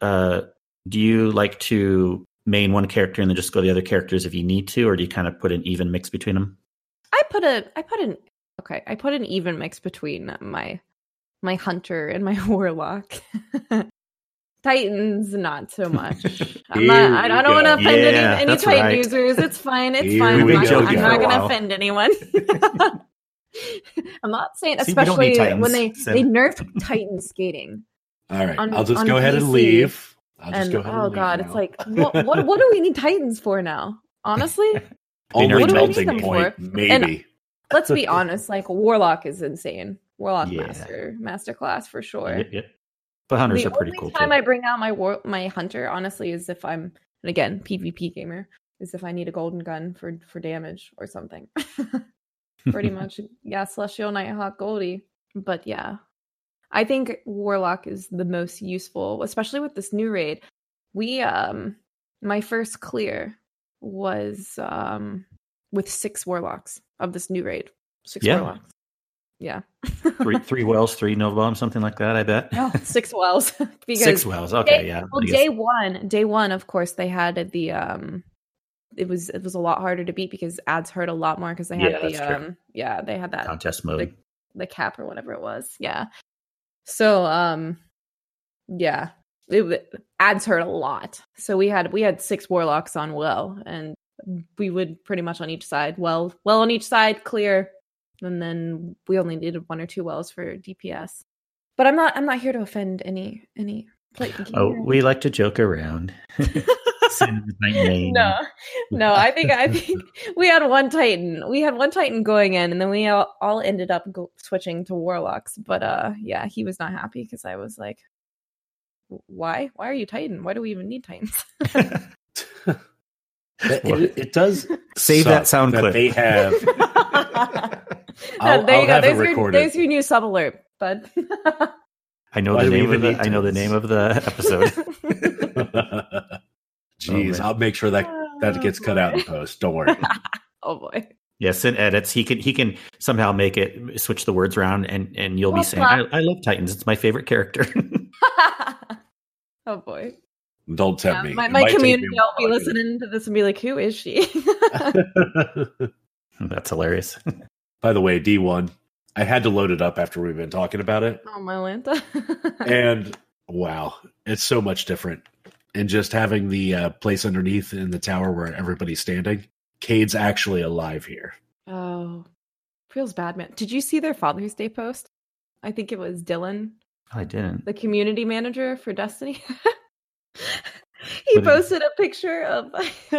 like to main one character and then just go the other characters if you need to, or do you kind of put an even mix between them? I put an even mix between my hunter and my warlock. Titans, not so much. I don't want to offend any Titan users. It's fine. It's fine. I'm not going to offend anyone. I'm not saying, especially when they nerfed Titan skating. All right, I'll just go ahead and leave. Oh God, it's like, what do we need Titans for now? Honestly, only melting point, maybe. And let's be honest, like Warlock is insane. Warlock master class for sure. Yeah. But hunters are pretty cool. The only time I bring out my hunter, honestly, is if I'm, and again, PvP gamer, is if I need a golden gun for damage or something. Pretty much, yeah, Celestial Nighthawk Goldie. But yeah, I think Warlock is the most useful, especially with this new raid. My first clear was with 6 Warlocks of this new raid. 6 Warlocks. Yeah. three wells, 3 Nova Bombs, something like that, I bet. No, 6 wells. 6 wells, okay, yeah. Well, day one, of course, they had the it was a lot harder to beat because ads hurt a lot more because they had they had that contest mode, the cap or whatever it was. Yeah. So ads hurt a lot. So we had 6 warlocks on well, and we would pretty much on each side. Well on each side, clear, and then we only needed 1 or 2 wells for DPS. But I'm not here to offend any Titan. Oh, we like to joke around. No. I think we had one Titan. We had one Titan going in, and then we all ended up switching to warlocks. But yeah, he was not happy because I was like, "Why? Why are you Titan? Why do we even need Titans?" It does save that sound clip. They have. There you go. There's your new sub alert, bud. I know the name of the episode. Jeez, I'll make sure that gets cut out in post. Don't worry. Oh boy. Yes, in edits, he can somehow make it switch the words around, and you'll be saying, "I love Titans. It's my favorite character." Oh boy. Don't tempt me. My community will be listening to this and be like, "Who is she?" That's hilarious. By the way, D1, I had to load it up after we've been talking about it. Oh my Lanta. And wow, it's so much different. And just having the place underneath in the tower where everybody's standing, Cade's actually alive here. Oh, feels bad, man. Did you see their Father's Day post? I think it was Dylan. I didn't. The community manager for Destiny. He posted a picture of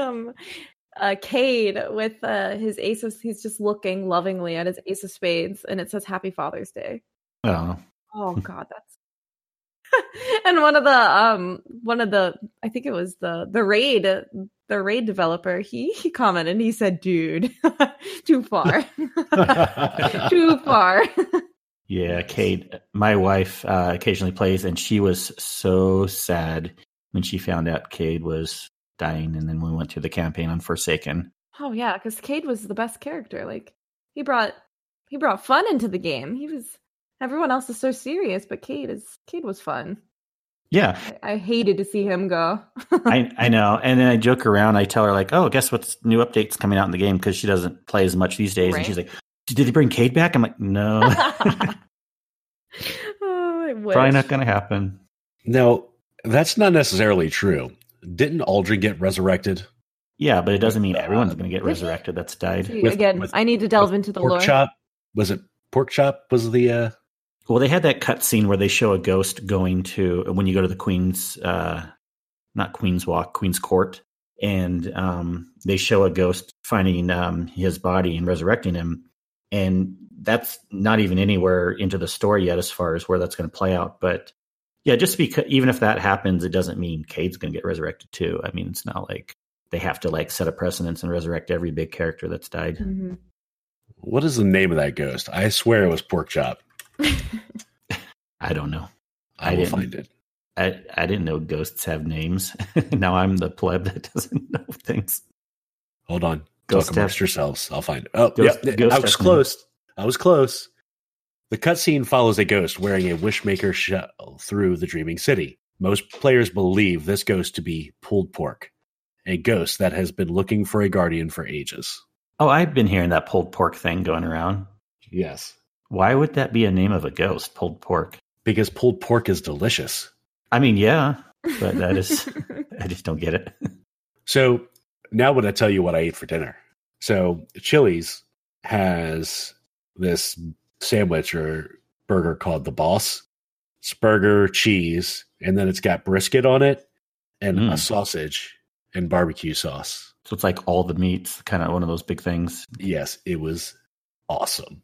Cade with his ace of, he's just looking lovingly at his ace of spades, and it says Happy Father's Day. Oh God, that's and one of the I think it was the raid developer, he commented and he said, "Dude, too far." Too far. Yeah, Cade, my wife occasionally plays, and she was so sad when she found out Cade was dying, and then we went through the campaign on Forsaken. Oh yeah, because Cade was the best character. Like he brought fun into the game. Everyone else is so serious, but Cade was fun. Yeah, I hated to see him go. I know, and then I joke around. I tell her like, "Oh, guess what's new updates coming out in the game?" Because she doesn't play as much these days, right. And she's like, "Did they bring Cade back?" I'm like, "No." Oh, I wish. Probably not going to happen. No, that's not necessarily true. Didn't Aldrin get resurrected? Yeah, but it doesn't mean everyone's going to get resurrected that's died. I need to delve into the lore. Chop? Was it Pork Chop? Was the Well, they had that cut scene where they show a ghost going to when you go to the Queen's, not Queen's Walk, Queen's Court, and they show a ghost finding his body and resurrecting him, and that's not even anywhere into the story yet as far as where that's going to play out. But yeah, just because even if that happens, it doesn't mean Cade's going to get resurrected too. I mean, it's not like they have to like set a precedence and resurrect every big character that's died. Mm-hmm. What is the name of that ghost? I swear it was Pork Chop. I don't know. I will find it. I didn't know ghosts have names. Now I'm the pleb that doesn't know things. Hold on. Ghost Talk amongst yourselves. I'll find it. Oh, Ghost, yeah. Ghost I was close. I was close. The cutscene follows a ghost wearing a Wishmaker shell through the Dreaming City. Most players believe this ghost to be Pulled Pork, a ghost that has been looking for a guardian for ages. Oh, I've been hearing that pulled pork thing going around. Yes. Why would that be a name of a ghost, pulled pork? Because pulled pork is delicious. I mean, yeah, but that is, I just don't get it. So now when I tell you what I ate for dinner. So Chili's has this sandwich or burger called the Boss. It's burger, cheese, and then it's got brisket on it and a sausage and barbecue sauce. So it's like all the meats, kind of one of those big things. Yes, it was awesome.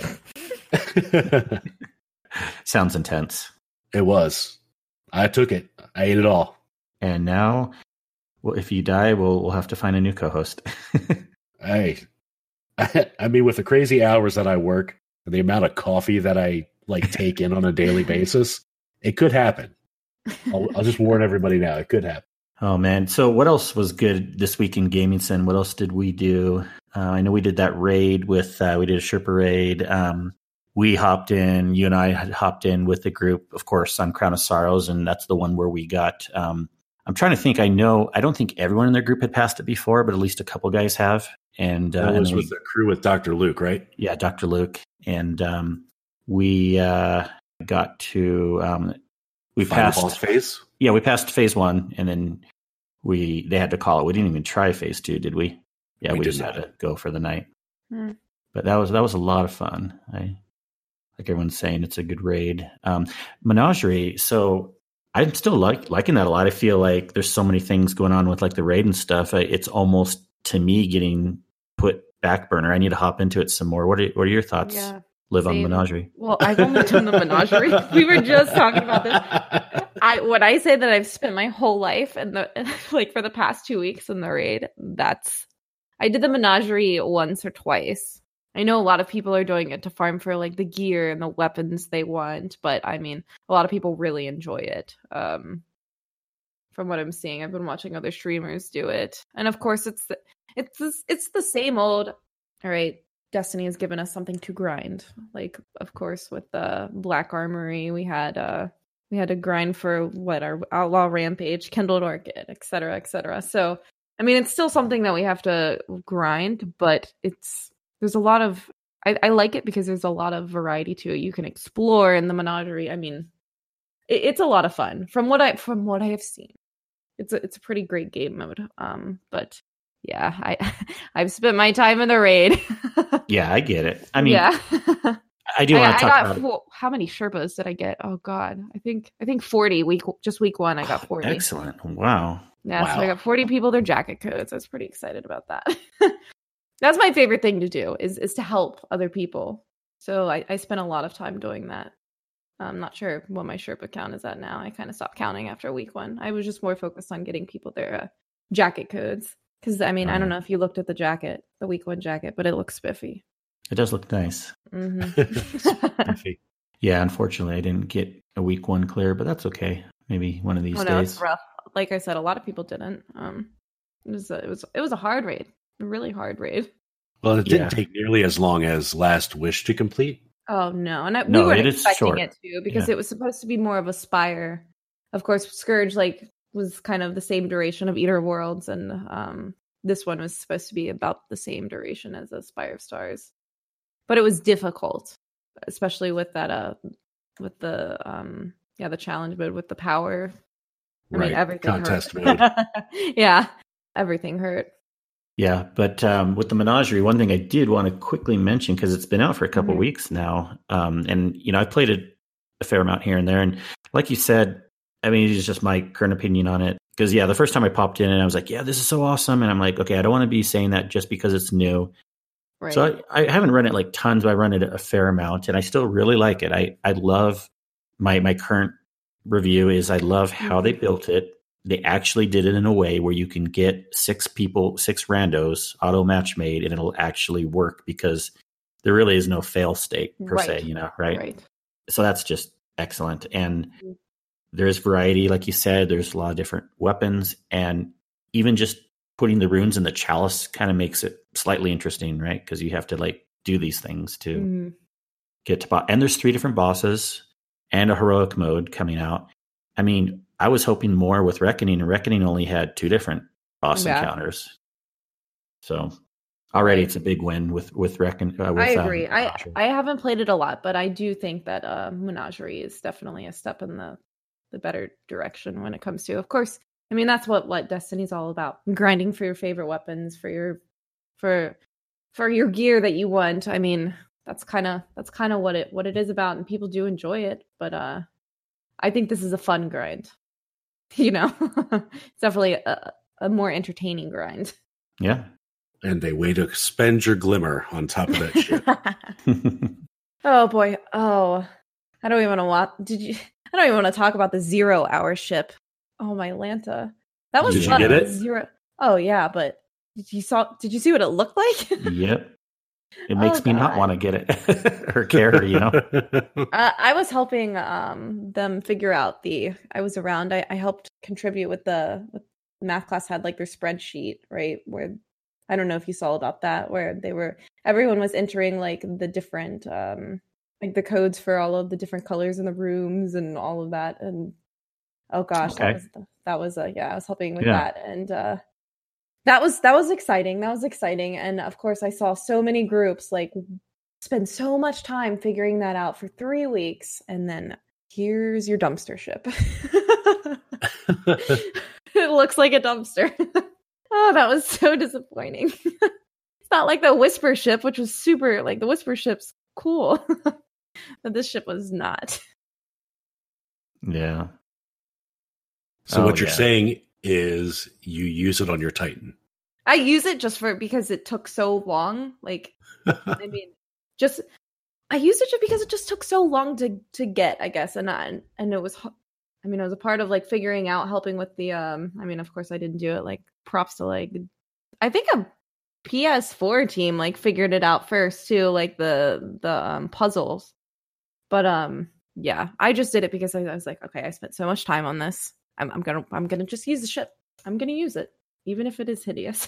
Sounds intense. It was. I took it. I ate it all. And now, well, if you die, we'll have to find a new co-host. Hey, I mean, with the crazy hours that I work, and the amount of coffee that I like take in on a daily basis, it could happen. I'll just warn everybody now. It could happen. Oh man! So what else was good this week in Gaming Sin? What else did we do? I know we did that raid with we did a Sherpa raid. We hopped in. You and I had hopped in with the group, of course, on Crown of Sorrows, and that's the one where we got. I'm trying to think. I don't think everyone in their group had passed it before, but at least a couple guys have. And that was with the crew with Dr. Luke, right? Yeah, Dr. Luke, and we got to we Final passed boss phase. we passed phase 1, and then they had to call it. We didn't even try phase 2, did we? Yeah, we just had to go for the night. But that was a lot of fun. Like everyone's saying, it's a good raid. Menagerie. So I'm still liking that a lot. I feel like there's so many things going on with like the raid and stuff. It's almost, to me, getting put back burner. I need to hop into it some more. What are your thoughts? Yeah, Liv on Menagerie. Well, I've only done the Menagerie. We were just talking about this. When I say that I've spent my whole life like for the past 2 weeks in the raid, I did the Menagerie once or twice. I know a lot of people are doing it to farm for like the gear and the weapons they want, but I mean, a lot of people really enjoy it. From what I'm seeing, I've been watching other streamers do it, and of course, it's the same old. All right, Destiny has given us something to grind. Like, of course, with the Black Armory, we had to grind for our Outlaw Rampage, Kindled Orchid, etc., etc. So, I mean, it's still something that we have to grind, but there's a lot of, I like it because there's a lot of variety to it. You can explore in the Menagerie. I mean, it's a lot of fun from what I have seen. It's a pretty great game mode. But yeah, I've spent my time in the raid. Yeah, I get it. I mean, yeah. I do want to talk about it. How many Sherpas did I get? Oh God, I think 40 week 1. I got 40. Excellent. Wow. Yeah, wow. So I got 40 people their jacket codes. I was pretty excited about that. That's my favorite thing to do is to help other people. So I spent a lot of time doing that. I'm not sure what my Sherpa count is at now. I kind of stopped counting after week 1. I was just more focused on getting people their jacket codes. Because, I mean, I don't know if you looked at the week 1 jacket, but it looks spiffy. It does look nice. Spiffy. Yeah, unfortunately, I didn't get a week 1 clear, but that's okay. Maybe one of these days. No, it's rough. Like I said, a lot of people didn't. It was a hard raid. A really hard raid. Well, it didn't take nearly as long as Last Wish to complete. Oh no, and we weren't expecting it to because it was supposed to be more of a Spire. Of course, Scourge was kind of the same duration of Eater of Worlds, and this one was supposed to be about the same duration as a Spire of Stars. But it was difficult, especially with that with the challenge mode with the power. I mean, everything contest hurt. mode. Yeah, everything hurt. Yeah, but with the Menagerie, one thing I did want to quickly mention, because it's been out for a couple weeks now, and I played it a fair amount here and there, and like you said, I mean, it's just my current opinion on it. Because the first time I popped in and I was like, yeah, this is so awesome, and I'm like, okay, I don't want to be saying that just because it's new. Right. So I haven't run it like tons, but I run it a fair amount, and I still really like it. I love my current review is I love how they built it. They actually did it in a way where you can get 6 randos, auto match made, and it'll actually work because there really is no fail state per se, right? So that's just excellent. And there's variety, like you said, there's a lot of different weapons, and even just putting the runes in the chalice kind of makes it slightly interesting, right? Because you have to like do these things to get to and there's 3 different bosses and a heroic mode coming out. I mean, I was hoping more with Reckoning, and Reckoning only had 2 different boss encounters. So already it's a big win with Reckoning. I agree. I haven't played it a lot, but I do think that Menagerie is definitely a step in the better direction when it comes to, of course, I mean, that's what Destiny's all about. Grinding for your favorite weapons, for your gear that you want. I mean, that's kind of what it is about, and people do enjoy it, but I think this is a fun grind. It's definitely a more entertaining grind. Yeah. And a way to spend your glimmer on top of that shit. Oh boy. Oh, I don't even want to talk about the 0 hour ship. Oh my Lanta. That was Did fun. You get it? 0. Oh yeah, but did you see what it looked like? Yep. It makes me not want to get it or care, I was helping them figure out I was around. I helped contribute with the math class had like their spreadsheet, right? Where I don't know if you saw about that, where everyone was entering like the different like the codes for all of the different colors in the rooms and all of that. And oh gosh, okay. that was I was helping with that, and that was exciting. That was exciting. And of course I saw so many groups like spend so much time figuring that out for 3 weeks, and then here's your dumpster ship. It looks like a dumpster. Oh, that was so disappointing. It's not like the Whisper ship, which was super, like the Whisper ship's cool. But this ship was not. Yeah. So what you're saying is you use it on your Titan. I use it just because it took so long. Like, I mean, I used it just because it just took so long to get, I guess, and it was, I mean, it was a part of like figuring out, helping with the, I mean, of course I didn't do it. Like, props to like, I think a PS4 team like figured it out first too, like the puzzles. But yeah, I just did it because I was like, okay, I spent so much time on this. I'm gonna just use the ship. I'm gonna use it, even if it is hideous.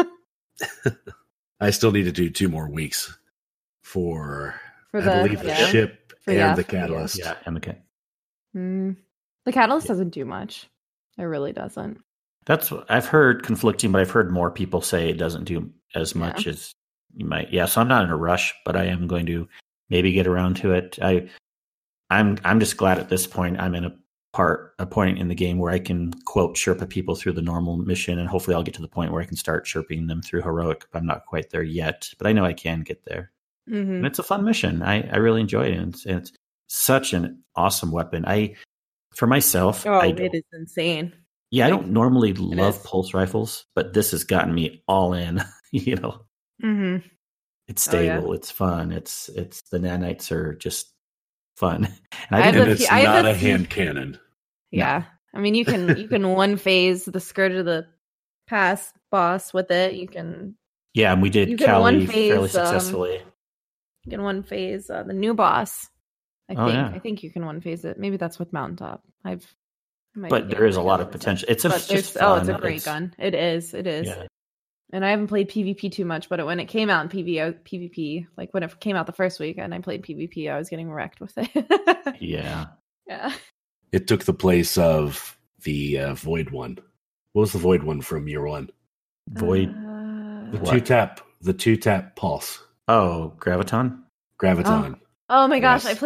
I still need to do 2 more weeks for I believe the yeah. ship For, and yeah, the catalyst. Yeah, and the The catalyst doesn't do much. It really doesn't. That's what I've heard conflicting, but I've heard more people say it doesn't do as much as you might. Yeah, so I'm not in a rush, but I am going to maybe get around to it. I'm just glad at this point I'm in a point in the game where I can quote Sherpa people through the normal mission, and hopefully I'll get to the point where I can start Sherping them through heroic. I'm not quite there yet, but I know I can get there. Mm-hmm. And it's a fun mission. I really enjoy it, and it's such an awesome weapon. For myself, it is insane. Yeah, I don't normally love pulse rifles, but this has gotten me all in. You know, It's stable. It's fun. It's the nanites are just fun. And it's not a hand cannon. Yeah, no. I mean you can one phase the Scourge of the Past boss with it. You can. Yeah, and we did Cali fairly successfully. You can one phase the new boss. I think you can one phase it. Maybe that's with Mountaintop. But there is a lot of potential. It's it's a great gun. It is. Yeah. And I haven't played PvP too much, but when it came out in PvP, like when it came out the first week and I played PvP, I was getting wrecked with it. Yeah. It took the place of the Void one. What was the Void one from year 1? Void. The two tap pulse. Oh, Graviton. Oh my gosh, yes.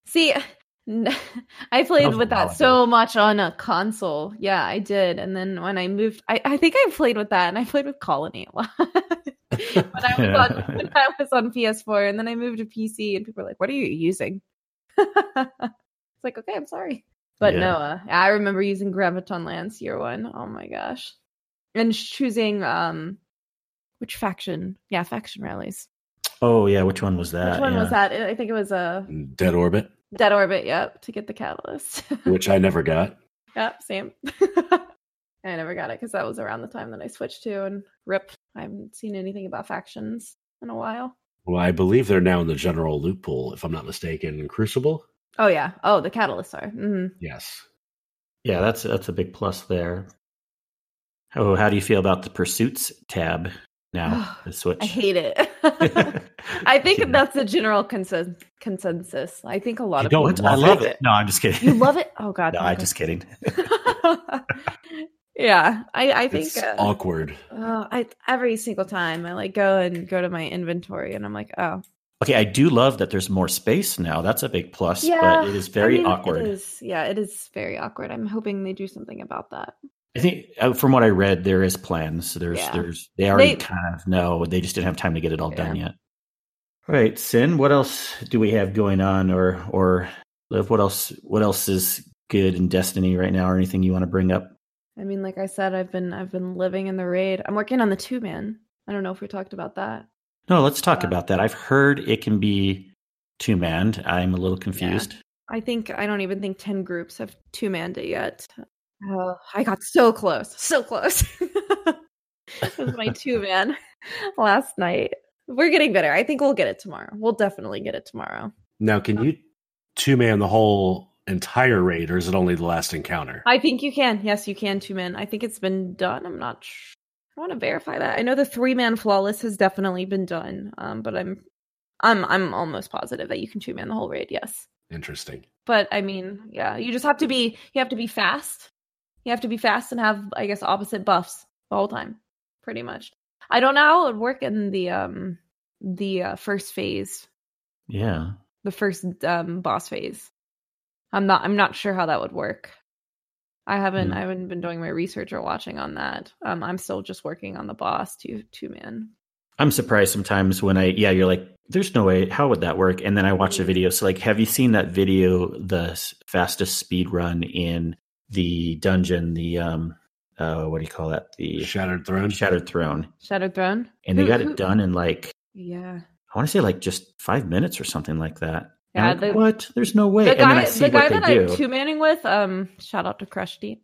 I played with that so much on a console. Yeah, I did. And then when I moved, I think I played with that, and I played with Colony a lot. when I was on PS4, and then I moved to PC, and people were like, "What are you using?" It's like, okay, I'm sorry. But no, I remember using Graviton Lance year 1. Oh my gosh. And choosing which faction? Yeah, faction rallies. Oh yeah, which one was that? Which one was that? I think it was Dead Orbit. Dead Orbit, yep, to get the catalyst. Which I never got. Yep, same. I never got it because that was around the time that I switched to, and RIP. I haven't seen anything about factions in a while. Well, I believe they're now in the general loot pool, if I'm not mistaken, in Crucible. Oh yeah. Oh, the catalysts are. Mm-hmm. Yes. Yeah, that's a big plus there. Oh, how do you feel about the Pursuits tab now? The Switch. I hate it. I think that's the general consensus. I think a lot of people. I love it. No, I'm just kidding. You love it? Oh God. No, I'm just kidding. Yeah, I think it's awkward. Every single time I go to my inventory and I'm like, oh. Okay, I do love that there's more space now. That's a big plus, but it is very awkward. It is very awkward. I'm hoping they do something about that. I think from what I read, there is plans. They already kind of know. They just didn't have time to get it all done yet. All right, Sin, what else do we have going on, or Liv, what else is good in Destiny right now, or anything you want to bring up? I mean, like I said, I've been living in the raid. I'm working on the 2-man. I don't know if we talked about that. No, let's talk about that. I've heard it can be 2-manned. I'm a little confused. Yeah. I don't even think 10 groups have 2-manned it yet. Oh, I got so close. It was my 2-man last night. We're getting better. I think we'll get it tomorrow. We'll definitely get it tomorrow. Now, can you 2-man the whole entire raid, or is it only the last encounter? I think you can. Yes, you can 2-man. I think it's been done. I'm not sure. I want to verify that. I know the 3-man flawless has definitely been done, but I'm almost positive that you can 2-man the whole raid. Yes. Interesting. But I mean, yeah, you have to be fast. You have to be fast and have, I guess, opposite buffs the whole time, pretty much. I don't know how it would work in the first phase. Yeah. The first boss phase. I'm not sure how that would work. I haven't been doing my research or watching on that. I'm still just working on the boss two man. I'm surprised sometimes when you're like, there's no way, how would that work? And then I watch the video. So like, have you seen that video, the fastest speed run in the dungeon, the, what do you call that? The Shattered Throne. Shattered Throne. And they got it done in like, yeah, I want to say like just 5 minutes or something like that. Yeah, like, what? There's no way. The and then I see the guy what that they I'm do. two-manning with, shout out to Crush Deep.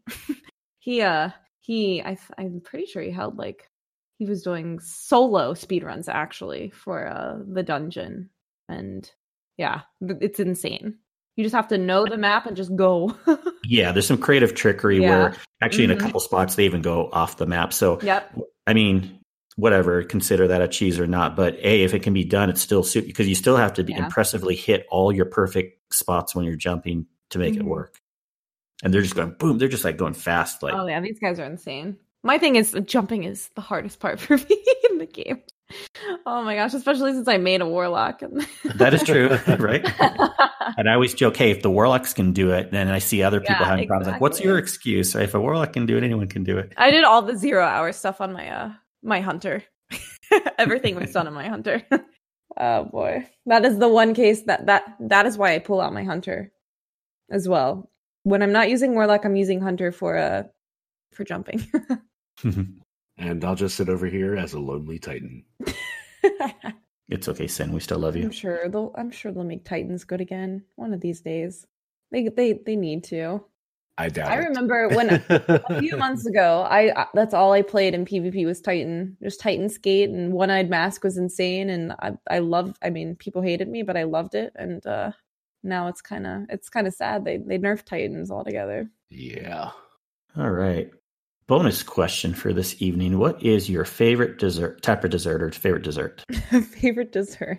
I'm pretty sure he was doing solo speedruns actually for the dungeon. And yeah, it's insane. You just have to know the map and just go. Yeah, there's some creative trickery where actually in a Mhm. couple spots they even go off the map. So, Yep. I mean, whatever, consider that a cheese or not. But if it can be done, it's still suit because you still have to impressively hit all your perfect spots when you're jumping to make it work. And they're just going boom. They're just like going fast. Like, Oh yeah, these guys are insane. My thing is jumping is the hardest part for me in the game. Oh my gosh, especially since I made a warlock. that is true, right? And I always joke, hey, if the warlocks can do it, then I see other people having problems. Like, what's your excuse? If a warlock can do it, anyone can do it. I did all the 0 hour stuff on my my hunter. Everything was done on my hunter. Oh boy, that is the one case that is why I pull out my hunter as well. When I'm not using warlock, I'm using hunter for jumping. And I'll just sit over here as a lonely titan. It's okay, Sin. We still love you. I'm sure they'll make Titans good again one of these days. They need to. I doubt I it. remember when a few months ago, I that's all I played in PvP was Titan. Just Titan Skate and One-Eyed Mask was insane, and I loved. I mean, people hated me, but I loved it. And now it's kind of sad they nerfed Titans altogether. Yeah. All right. Bonus question for this evening: what is your favorite type of dessert, or favorite dessert? Favorite dessert?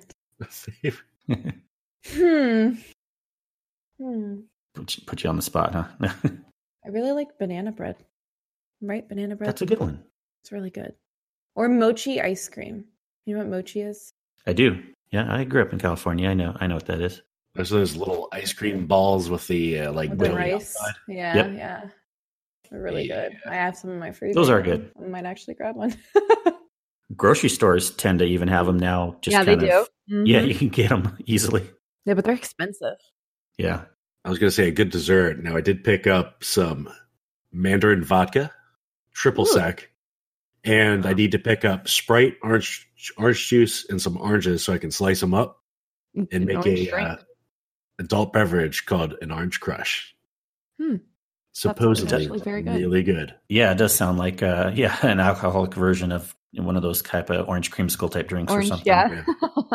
Put you on the spot, huh? I really like banana bread. Right, banana bread. That's a good one. It's really good. Or mochi ice cream. You know what mochi is? I do. Yeah, I grew up in California. I know what that is. There's those little ice cream balls with the With the rice. outside. Yeah, Yep. yeah. They're really good. I have some in my freezer. Those are good. I might actually grab one. Grocery stores tend to even have them now. Just yeah, they kind do. of, Yeah, you can get them easily. Yeah, but they're expensive. Yeah. I was going to say a good dessert. Now, I did pick up some Mandarin vodka, triple sec, and I need to pick up Sprite, orange juice, and some oranges so I can slice them up and make a adult beverage called an Orange Crush. Supposedly, actually very good. really good. Yeah, it does sound like an alcoholic version of one of those type of orange creamsicle type drinks or something. Yeah.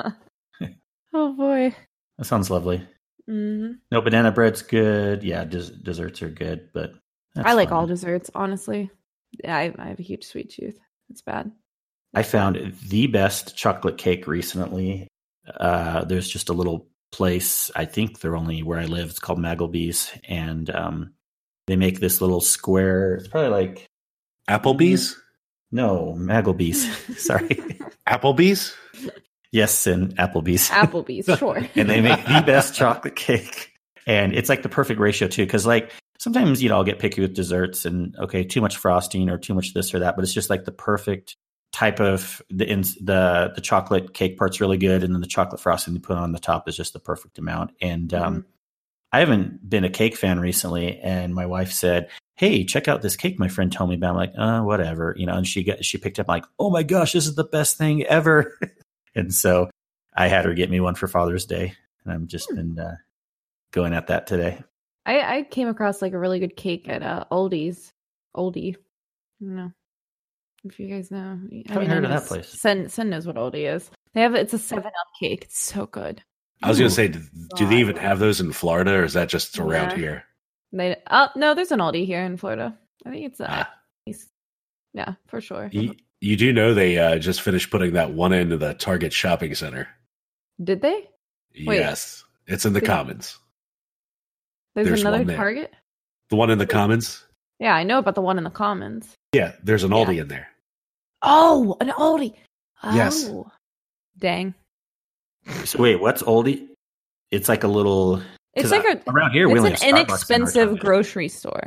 Oh boy, that sounds lovely. Mm-hmm. No, banana bread's good. Yeah, desserts are good, but I like all desserts, honestly. Yeah, I have a huge sweet tooth. It's bad. I found the best chocolate cake recently. There's just a little place, I think they're only where I live. It's called Maggleby's, and they make this little square. It's probably like Applebee's? No, Maggleby's. Sorry. Applebee's? Yes, and Applebee's. Applebee's, sure. And they make the best chocolate cake. And it's like the perfect ratio too, because like sometimes, I'll get picky with desserts and too much frosting or too much this or that, but it's just like the perfect type of the chocolate cake part's really good, and then the chocolate frosting you put on the top is just the perfect amount. And I haven't been a cake fan recently, and my wife said, "Hey, check out this cake my friend told me about." I'm like, whatever, and she picked up like, "Oh my gosh, this is the best thing ever." And so I had her get me one for Father's Day, and I've just been going at that today. I came across like a really good cake at Oldie's. Oldie. I don't know if you guys know. I haven't heard of that place. Sen knows what Oldie is. It's a 7-Up cake. It's so good. I was going to say, do they even have those in Florida, or is that just around here? No, there's an Aldi here in Florida. I think it's yeah, for sure. You do know they just finished putting that one into the Target shopping center. Did they? Yes. It's in the Commons. There's another Target? The one in the Commons? Yeah, I know about the one in the Commons. Yeah, there's an Aldi in there. Oh, an Aldi. Oh. Yes. Dang. So wait, what's Aldi? It's like a little... It's like around here, we only have an Starbucks inexpensive grocery store.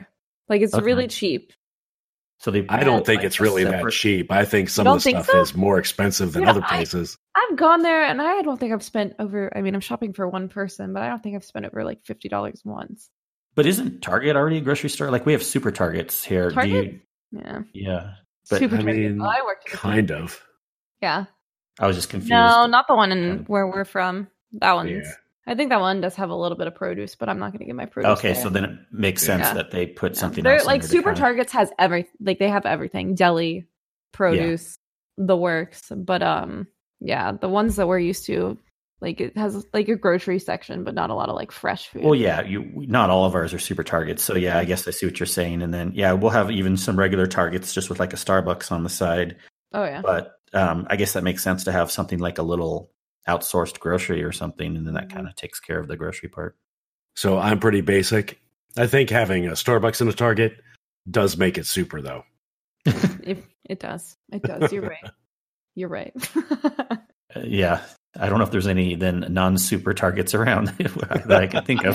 Like it's Okay. really cheap. So they. I don't think like, it's really that separate- cheap. I think some You of the don't think stuff so? is more expensive than Yeah, other places. I've gone there and I don't think I've spent over. I mean, I'm shopping for one person, but I don't think I've spent over like $50 once. But isn't Target already a grocery store? Like we have Super Targets here. Target? Yeah, Yeah. But Super I Target. mean, I worked at a kind of. Yeah. I was just confused. No, not the one in Yeah. where we're from. That one's. Yeah. I think that one does have a little bit of produce, but I'm not going to get my produce. Okay, there. so then it makes sense Yeah. that they put something They're else. like in there to Super kind of- Targets has like they have everything: deli, produce, the works. But yeah, the ones that we're used to, like it has like a grocery section, but not a lot of like fresh food. Well, yeah, not all of ours are Super Targets. So yeah, I guess I see what you're saying. And then yeah, we'll have even some regular Targets just with like a Starbucks on the side. Oh yeah. But I guess that makes sense to have something like a little outsourced grocery or something, and then that kind of takes care of the grocery part. So I'm pretty basic. I think having a Starbucks and a Target does make it super, though. It does. It does. You're right. You're right. Yeah, I don't know if there's any then non-Super Targets around that I can think of.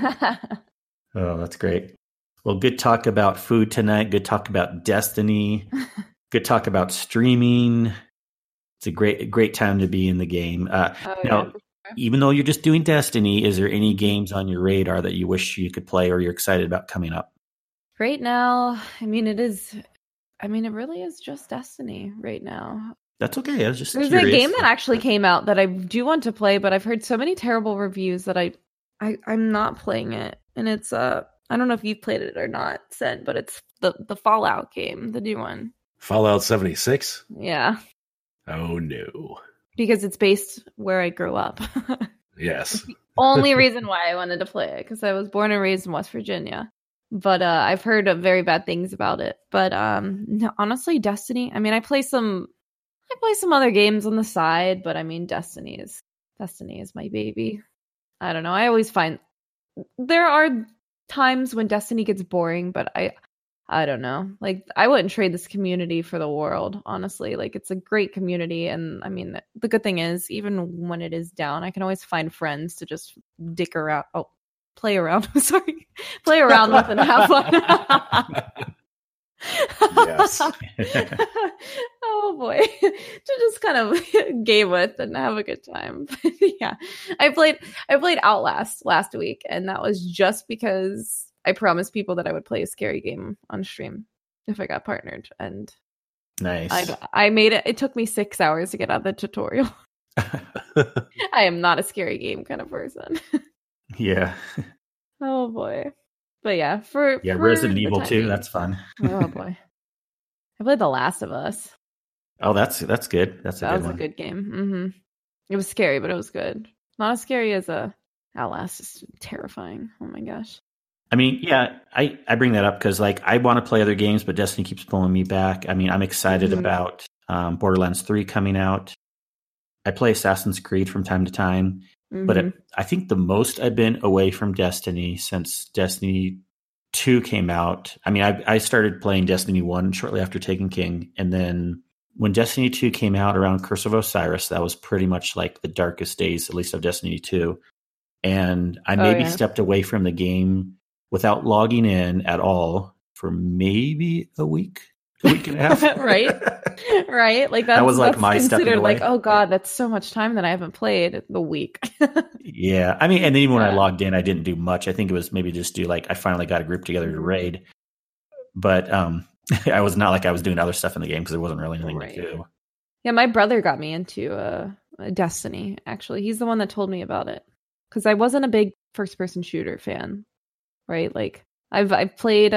Oh, that's great. Well, good talk about food tonight. Good talk about Destiny. Good talk about streaming. It's a great time to be in the game. Oh, Now, yeah. even though you're just doing Destiny, is there any games on your radar that you wish you could play or you're excited about coming up? Right now, I mean, it really is just Destiny right now. That's okay. I was just There's curious. a game that actually came out that I do want to play, but I've heard so many terrible reviews that I'm not playing it. And it's I don't know if you've played it or not, Sen, but it's the Fallout game, the new one. Fallout 76? Yeah, Oh, no. because it's based where I grew up. Yes. Only reason why I wanted to play it, because I was born and raised in West Virginia. But I've heard of very bad things about it. But no, honestly, Destiny. I mean, I play some other games on the side, but I mean, Destiny is my baby. I don't know. I always find there are times when Destiny gets boring, but I don't know. Like, I wouldn't trade this community for the world, honestly. Like, it's a great community, and I mean, the good thing is, even when it is down, I can always find friends to just dick around. Oh, play around. Sorry, play around with and have fun. Yes. Oh boy, to just kind of game with and have a good time. Yeah, I played Outlast last week, and that was just because I promised people that I would play a scary game on stream if I got partnered, and Nice. I made it. It took me 6 hours to get out of the tutorial. I am not a scary game kind of person. Yeah. Oh boy, but yeah, Yeah, for Resident the Evil time 2, being. that's fun. Oh boy, I played The Last of Us. Oh, that's good. That's a That good was one. a good game. It was scary, but it was good. Not as scary as Outlast. Is terrifying. Oh my gosh. I mean, yeah, I bring that up because like I want to play other games, but Destiny keeps pulling me back. I mean, I'm excited Mhm. about Borderlands 3 coming out. I play Assassin's Creed from time to time, but Mhm. I think the most I've been away from Destiny since Destiny 2 came out. I mean, I started playing Destiny 1 shortly after Taken King, and then when Destiny 2 came out around Curse of Osiris, that was pretty much like the darkest days, at least of Destiny 2. And I maybe yeah. stepped away from the game without logging in at all for maybe a week and a half. Right? Right? Like That was, like, that's my stepping considered like, away. oh god, that's so much time that I haven't played the week. Yeah. I mean, and then even when I Yeah. logged in, I didn't do much. I think it was maybe just do like, I finally got a group together to Mhm. raid. But I was not like I was doing other stuff in the game because there wasn't really anything Right. to do. Yeah, my brother got me into Destiny. Actually, he's the one that told me about it because I wasn't a big first-person shooter fan, right? Like I played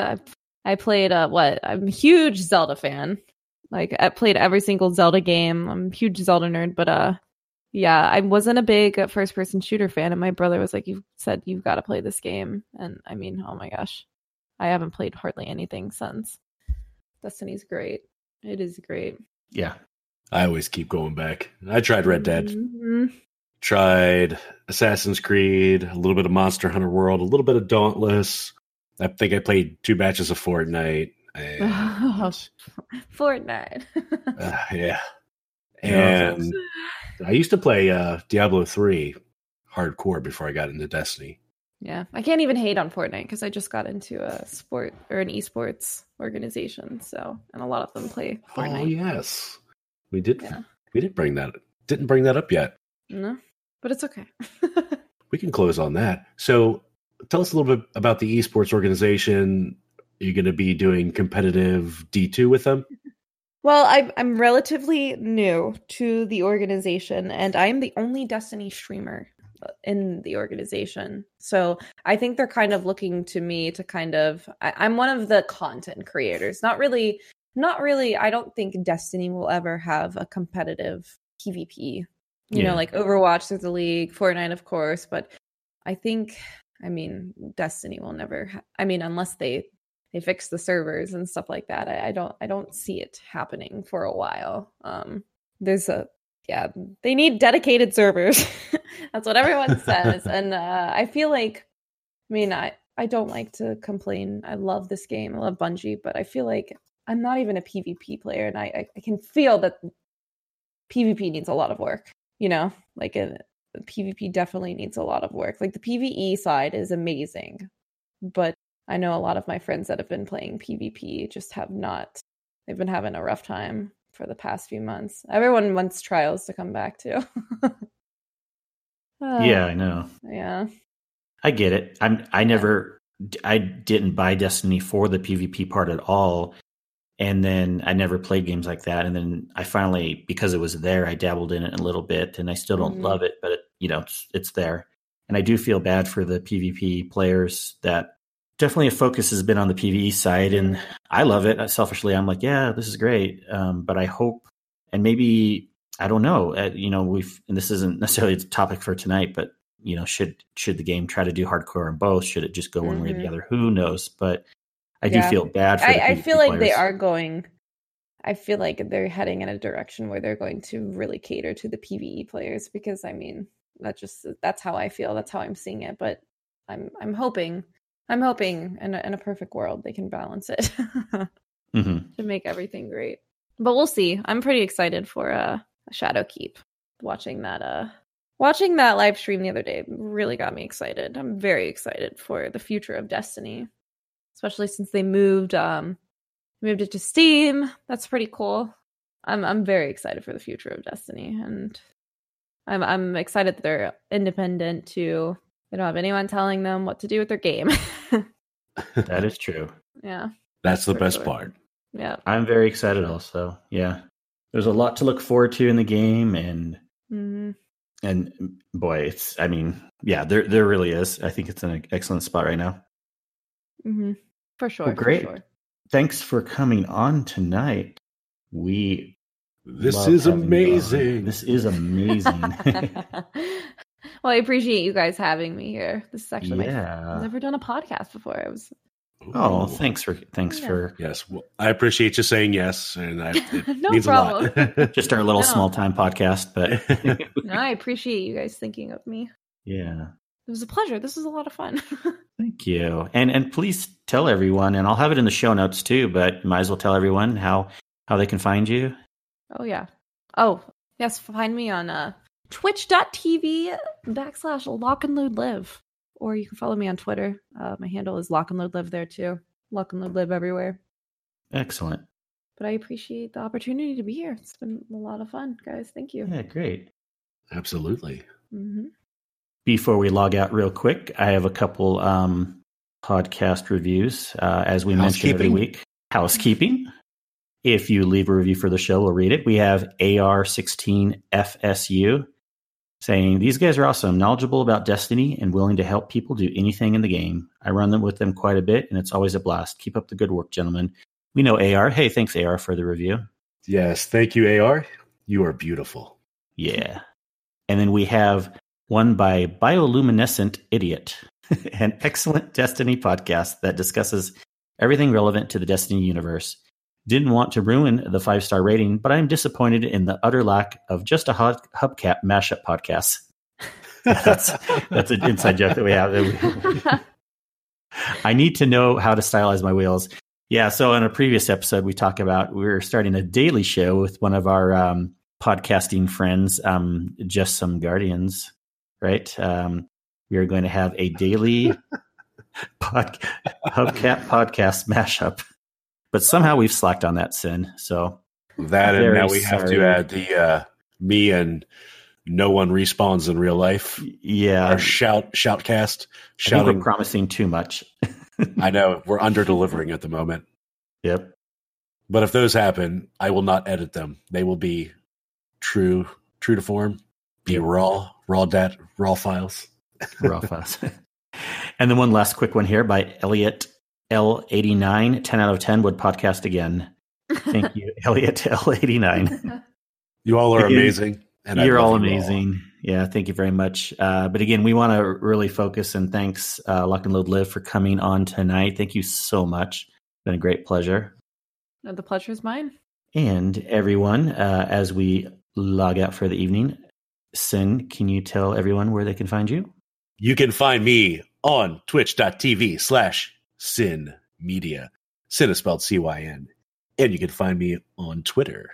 what? I'm a huge Zelda fan. Like I played every single Zelda game. I'm a huge Zelda nerd, but yeah, I wasn't a big first-person shooter fan. And my brother was like, "You said you've got to play this game," and I mean, oh my gosh, I haven't played hardly anything since. Destiny's great. It is great. Yeah. I always keep going back. I tried Red Dead, Mhm. tried Assassin's Creed, a little bit of Monster Hunter World, a little bit of Dauntless. I think I played 2 batches of Fortnite. And, Fortnite. yeah. And I used to play Diablo 3 hardcore before I got into Destiny. Yeah, I can't even hate on Fortnite because I just got into a sport or an esports organization. So, and a lot of them play Fortnite. Oh yes, we did. Yeah. We didn't bring that up yet. No, but it's okay. We can close on that. So tell us a little bit about the esports organization. Are you going to be doing competitive D2 with them? Well, I'm relatively new to the organization, and I'm the only Destiny streamer in the organization. So I think they're kind of looking to me to kind of, I'm one of the content creators. Not really. I don't think Destiny will ever have a competitive PvP. You know, like Overwatch, there's a league, Fortnite, of course, but I mean, Destiny will never, unless they fix the servers and stuff like that. I don't see it happening for a while. They need dedicated servers. That's what everyone says. And I feel like, I don't like to complain. I love this game. I love Bungie, but I feel like I'm not even a PvP player. And I can feel that PvP needs a lot of work, like PvP definitely needs a lot of work. Like the PvE side is amazing, but I know a lot of my friends that have been playing PvP just they've been having a rough time for the past few months. Everyone wants Trials to come back too. Yeah, I know. Yeah. I get it. I didn't buy Destiny for the PvP part at all. And then I never played games like that. And then I finally, because it was there, I dabbled in it a little bit, and I still don't love it, but it's there. And I do feel bad for the PvP players that definitely a focus has been on the PvE side, and I love it. Selfishly, I'm like, yeah, this is great. But I hope, and maybe, I don't know, and this isn't necessarily a topic for tonight, but should the game try to do hardcore on both? Should it just go one way or the other? Who knows? But I do feel bad for the PvP I feel like players. they are going. I feel like they're heading in a direction where they're going to really cater to the PvE players, because that's how I feel. That's how I'm seeing it. But I'm hoping in a perfect world they can balance it to make everything great. But we'll see. I'm pretty excited for Shadowkeep. Watching that live stream the other day really got me excited. I'm very excited for the future of Destiny, especially since they moved it to Steam. That's pretty cool. I'm very excited for the future of Destiny, and I'm excited that they're independent too. They don't have anyone telling them what to do with their game. That is true. Yeah. That's the best part. Yeah. I'm very excited also. Yeah. There's a lot to look forward to in the game, and boy, there really is. I think it's an excellent spot right now. Mm-hmm. For sure. Well, great. For sure. Thanks for coming on tonight. This is amazing. This is amazing. Well, I appreciate you guys having me here. This is actually I've never done a podcast before. Thanks for yes. Well, I appreciate you saying yes, and it no means problem. a lot. just our little small time podcast, but no, I appreciate you guys thinking of me. Yeah, it was a pleasure. This was a lot of fun. Thank you, and please tell everyone, and I'll have it in the show notes too. But you might as well tell everyone how they can find you. Oh yeah. Oh yes, find me on twitch.tv/LockandLoadLive. Or you can follow me on Twitter. My handle is LockandLoadLive there too. LockandLoadLive everywhere. Excellent. But I appreciate the opportunity to be here. It's been a lot of fun, guys. Thank you. Yeah, great. Absolutely. Mm-hmm. Before we log out real quick, I have a couple podcast reviews. As we mention every week. Housekeeping. If you leave a review for the show, we'll read it. We have AR16FSU saying, these guys are awesome, knowledgeable about Destiny, and willing to help people do anything in the game. I run them with them quite a bit, and it's always a blast. Keep up the good work, gentlemen. We know AR. Hey, thanks, AR, for the review. Yes, thank you, AR. You are beautiful. Yeah. And then we have one by Bioluminescent Idiot, an excellent Destiny podcast that discusses everything relevant to the Destiny universe. Didn't want to ruin the 5-star rating, but I'm disappointed in the utter lack of just a hubcap mashup podcast. That's an inside joke that we have. I need to know how to stylize my wheels. Yeah, so in a previous episode, we talked about we're starting a daily show with one of our podcasting friends, Just Some Guardians, right? We are going to have a daily Hubcap podcast mashup. But somehow we've slacked on that, Sin. So that, and now we have to add the me and no one respawns in real life. Yeah. Our shoutcast. I think we're promising too much. I know. We're under-delivering at the moment. Yep. But if those happen, I will not edit them. They will be true to form, be raw files. Raw files. And then one last quick one here by Elliot L89, 10 out of 10 would podcast again. Thank you, Elliot L89. You all are amazing. And you're all amazing. Yeah, thank you very much. But again, we want to really focus, and thanks, Lock and Load Live, for coming on tonight. Thank you so much. It's been a great pleasure. The pleasure is mine. And everyone, as we log out for the evening, Sin, can you tell everyone where they can find you? You can find me on twitch.tv/Sin Media. Sin is spelled CYN. And you can find me on Twitter,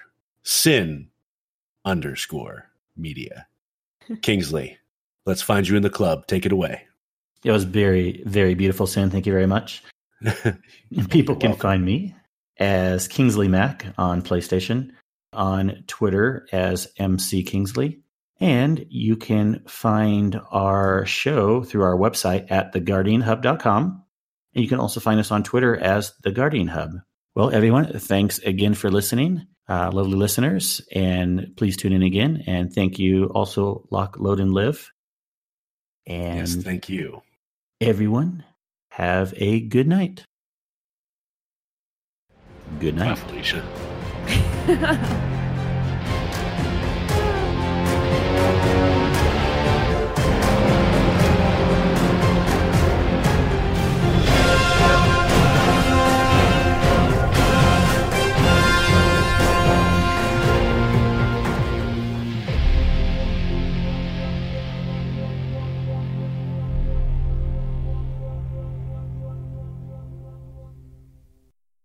Sin_media. Kingsley, let's find you in the club. Take it away. It was very, very beautiful, Sin. Thank you very much. People can find me as Kingsley Mac on PlayStation, on Twitter as MC Kingsley, and you can find our show through our website at theguardianhub.com, and you can also find us on Twitter as The Guardian Hub. Well, everyone, thanks again for listening, lovely listeners, and please tune in again, and thank you also, Lock, Load, and Live. And yes, thank you. Everyone, have a good night. Good night. Bye, Felicia.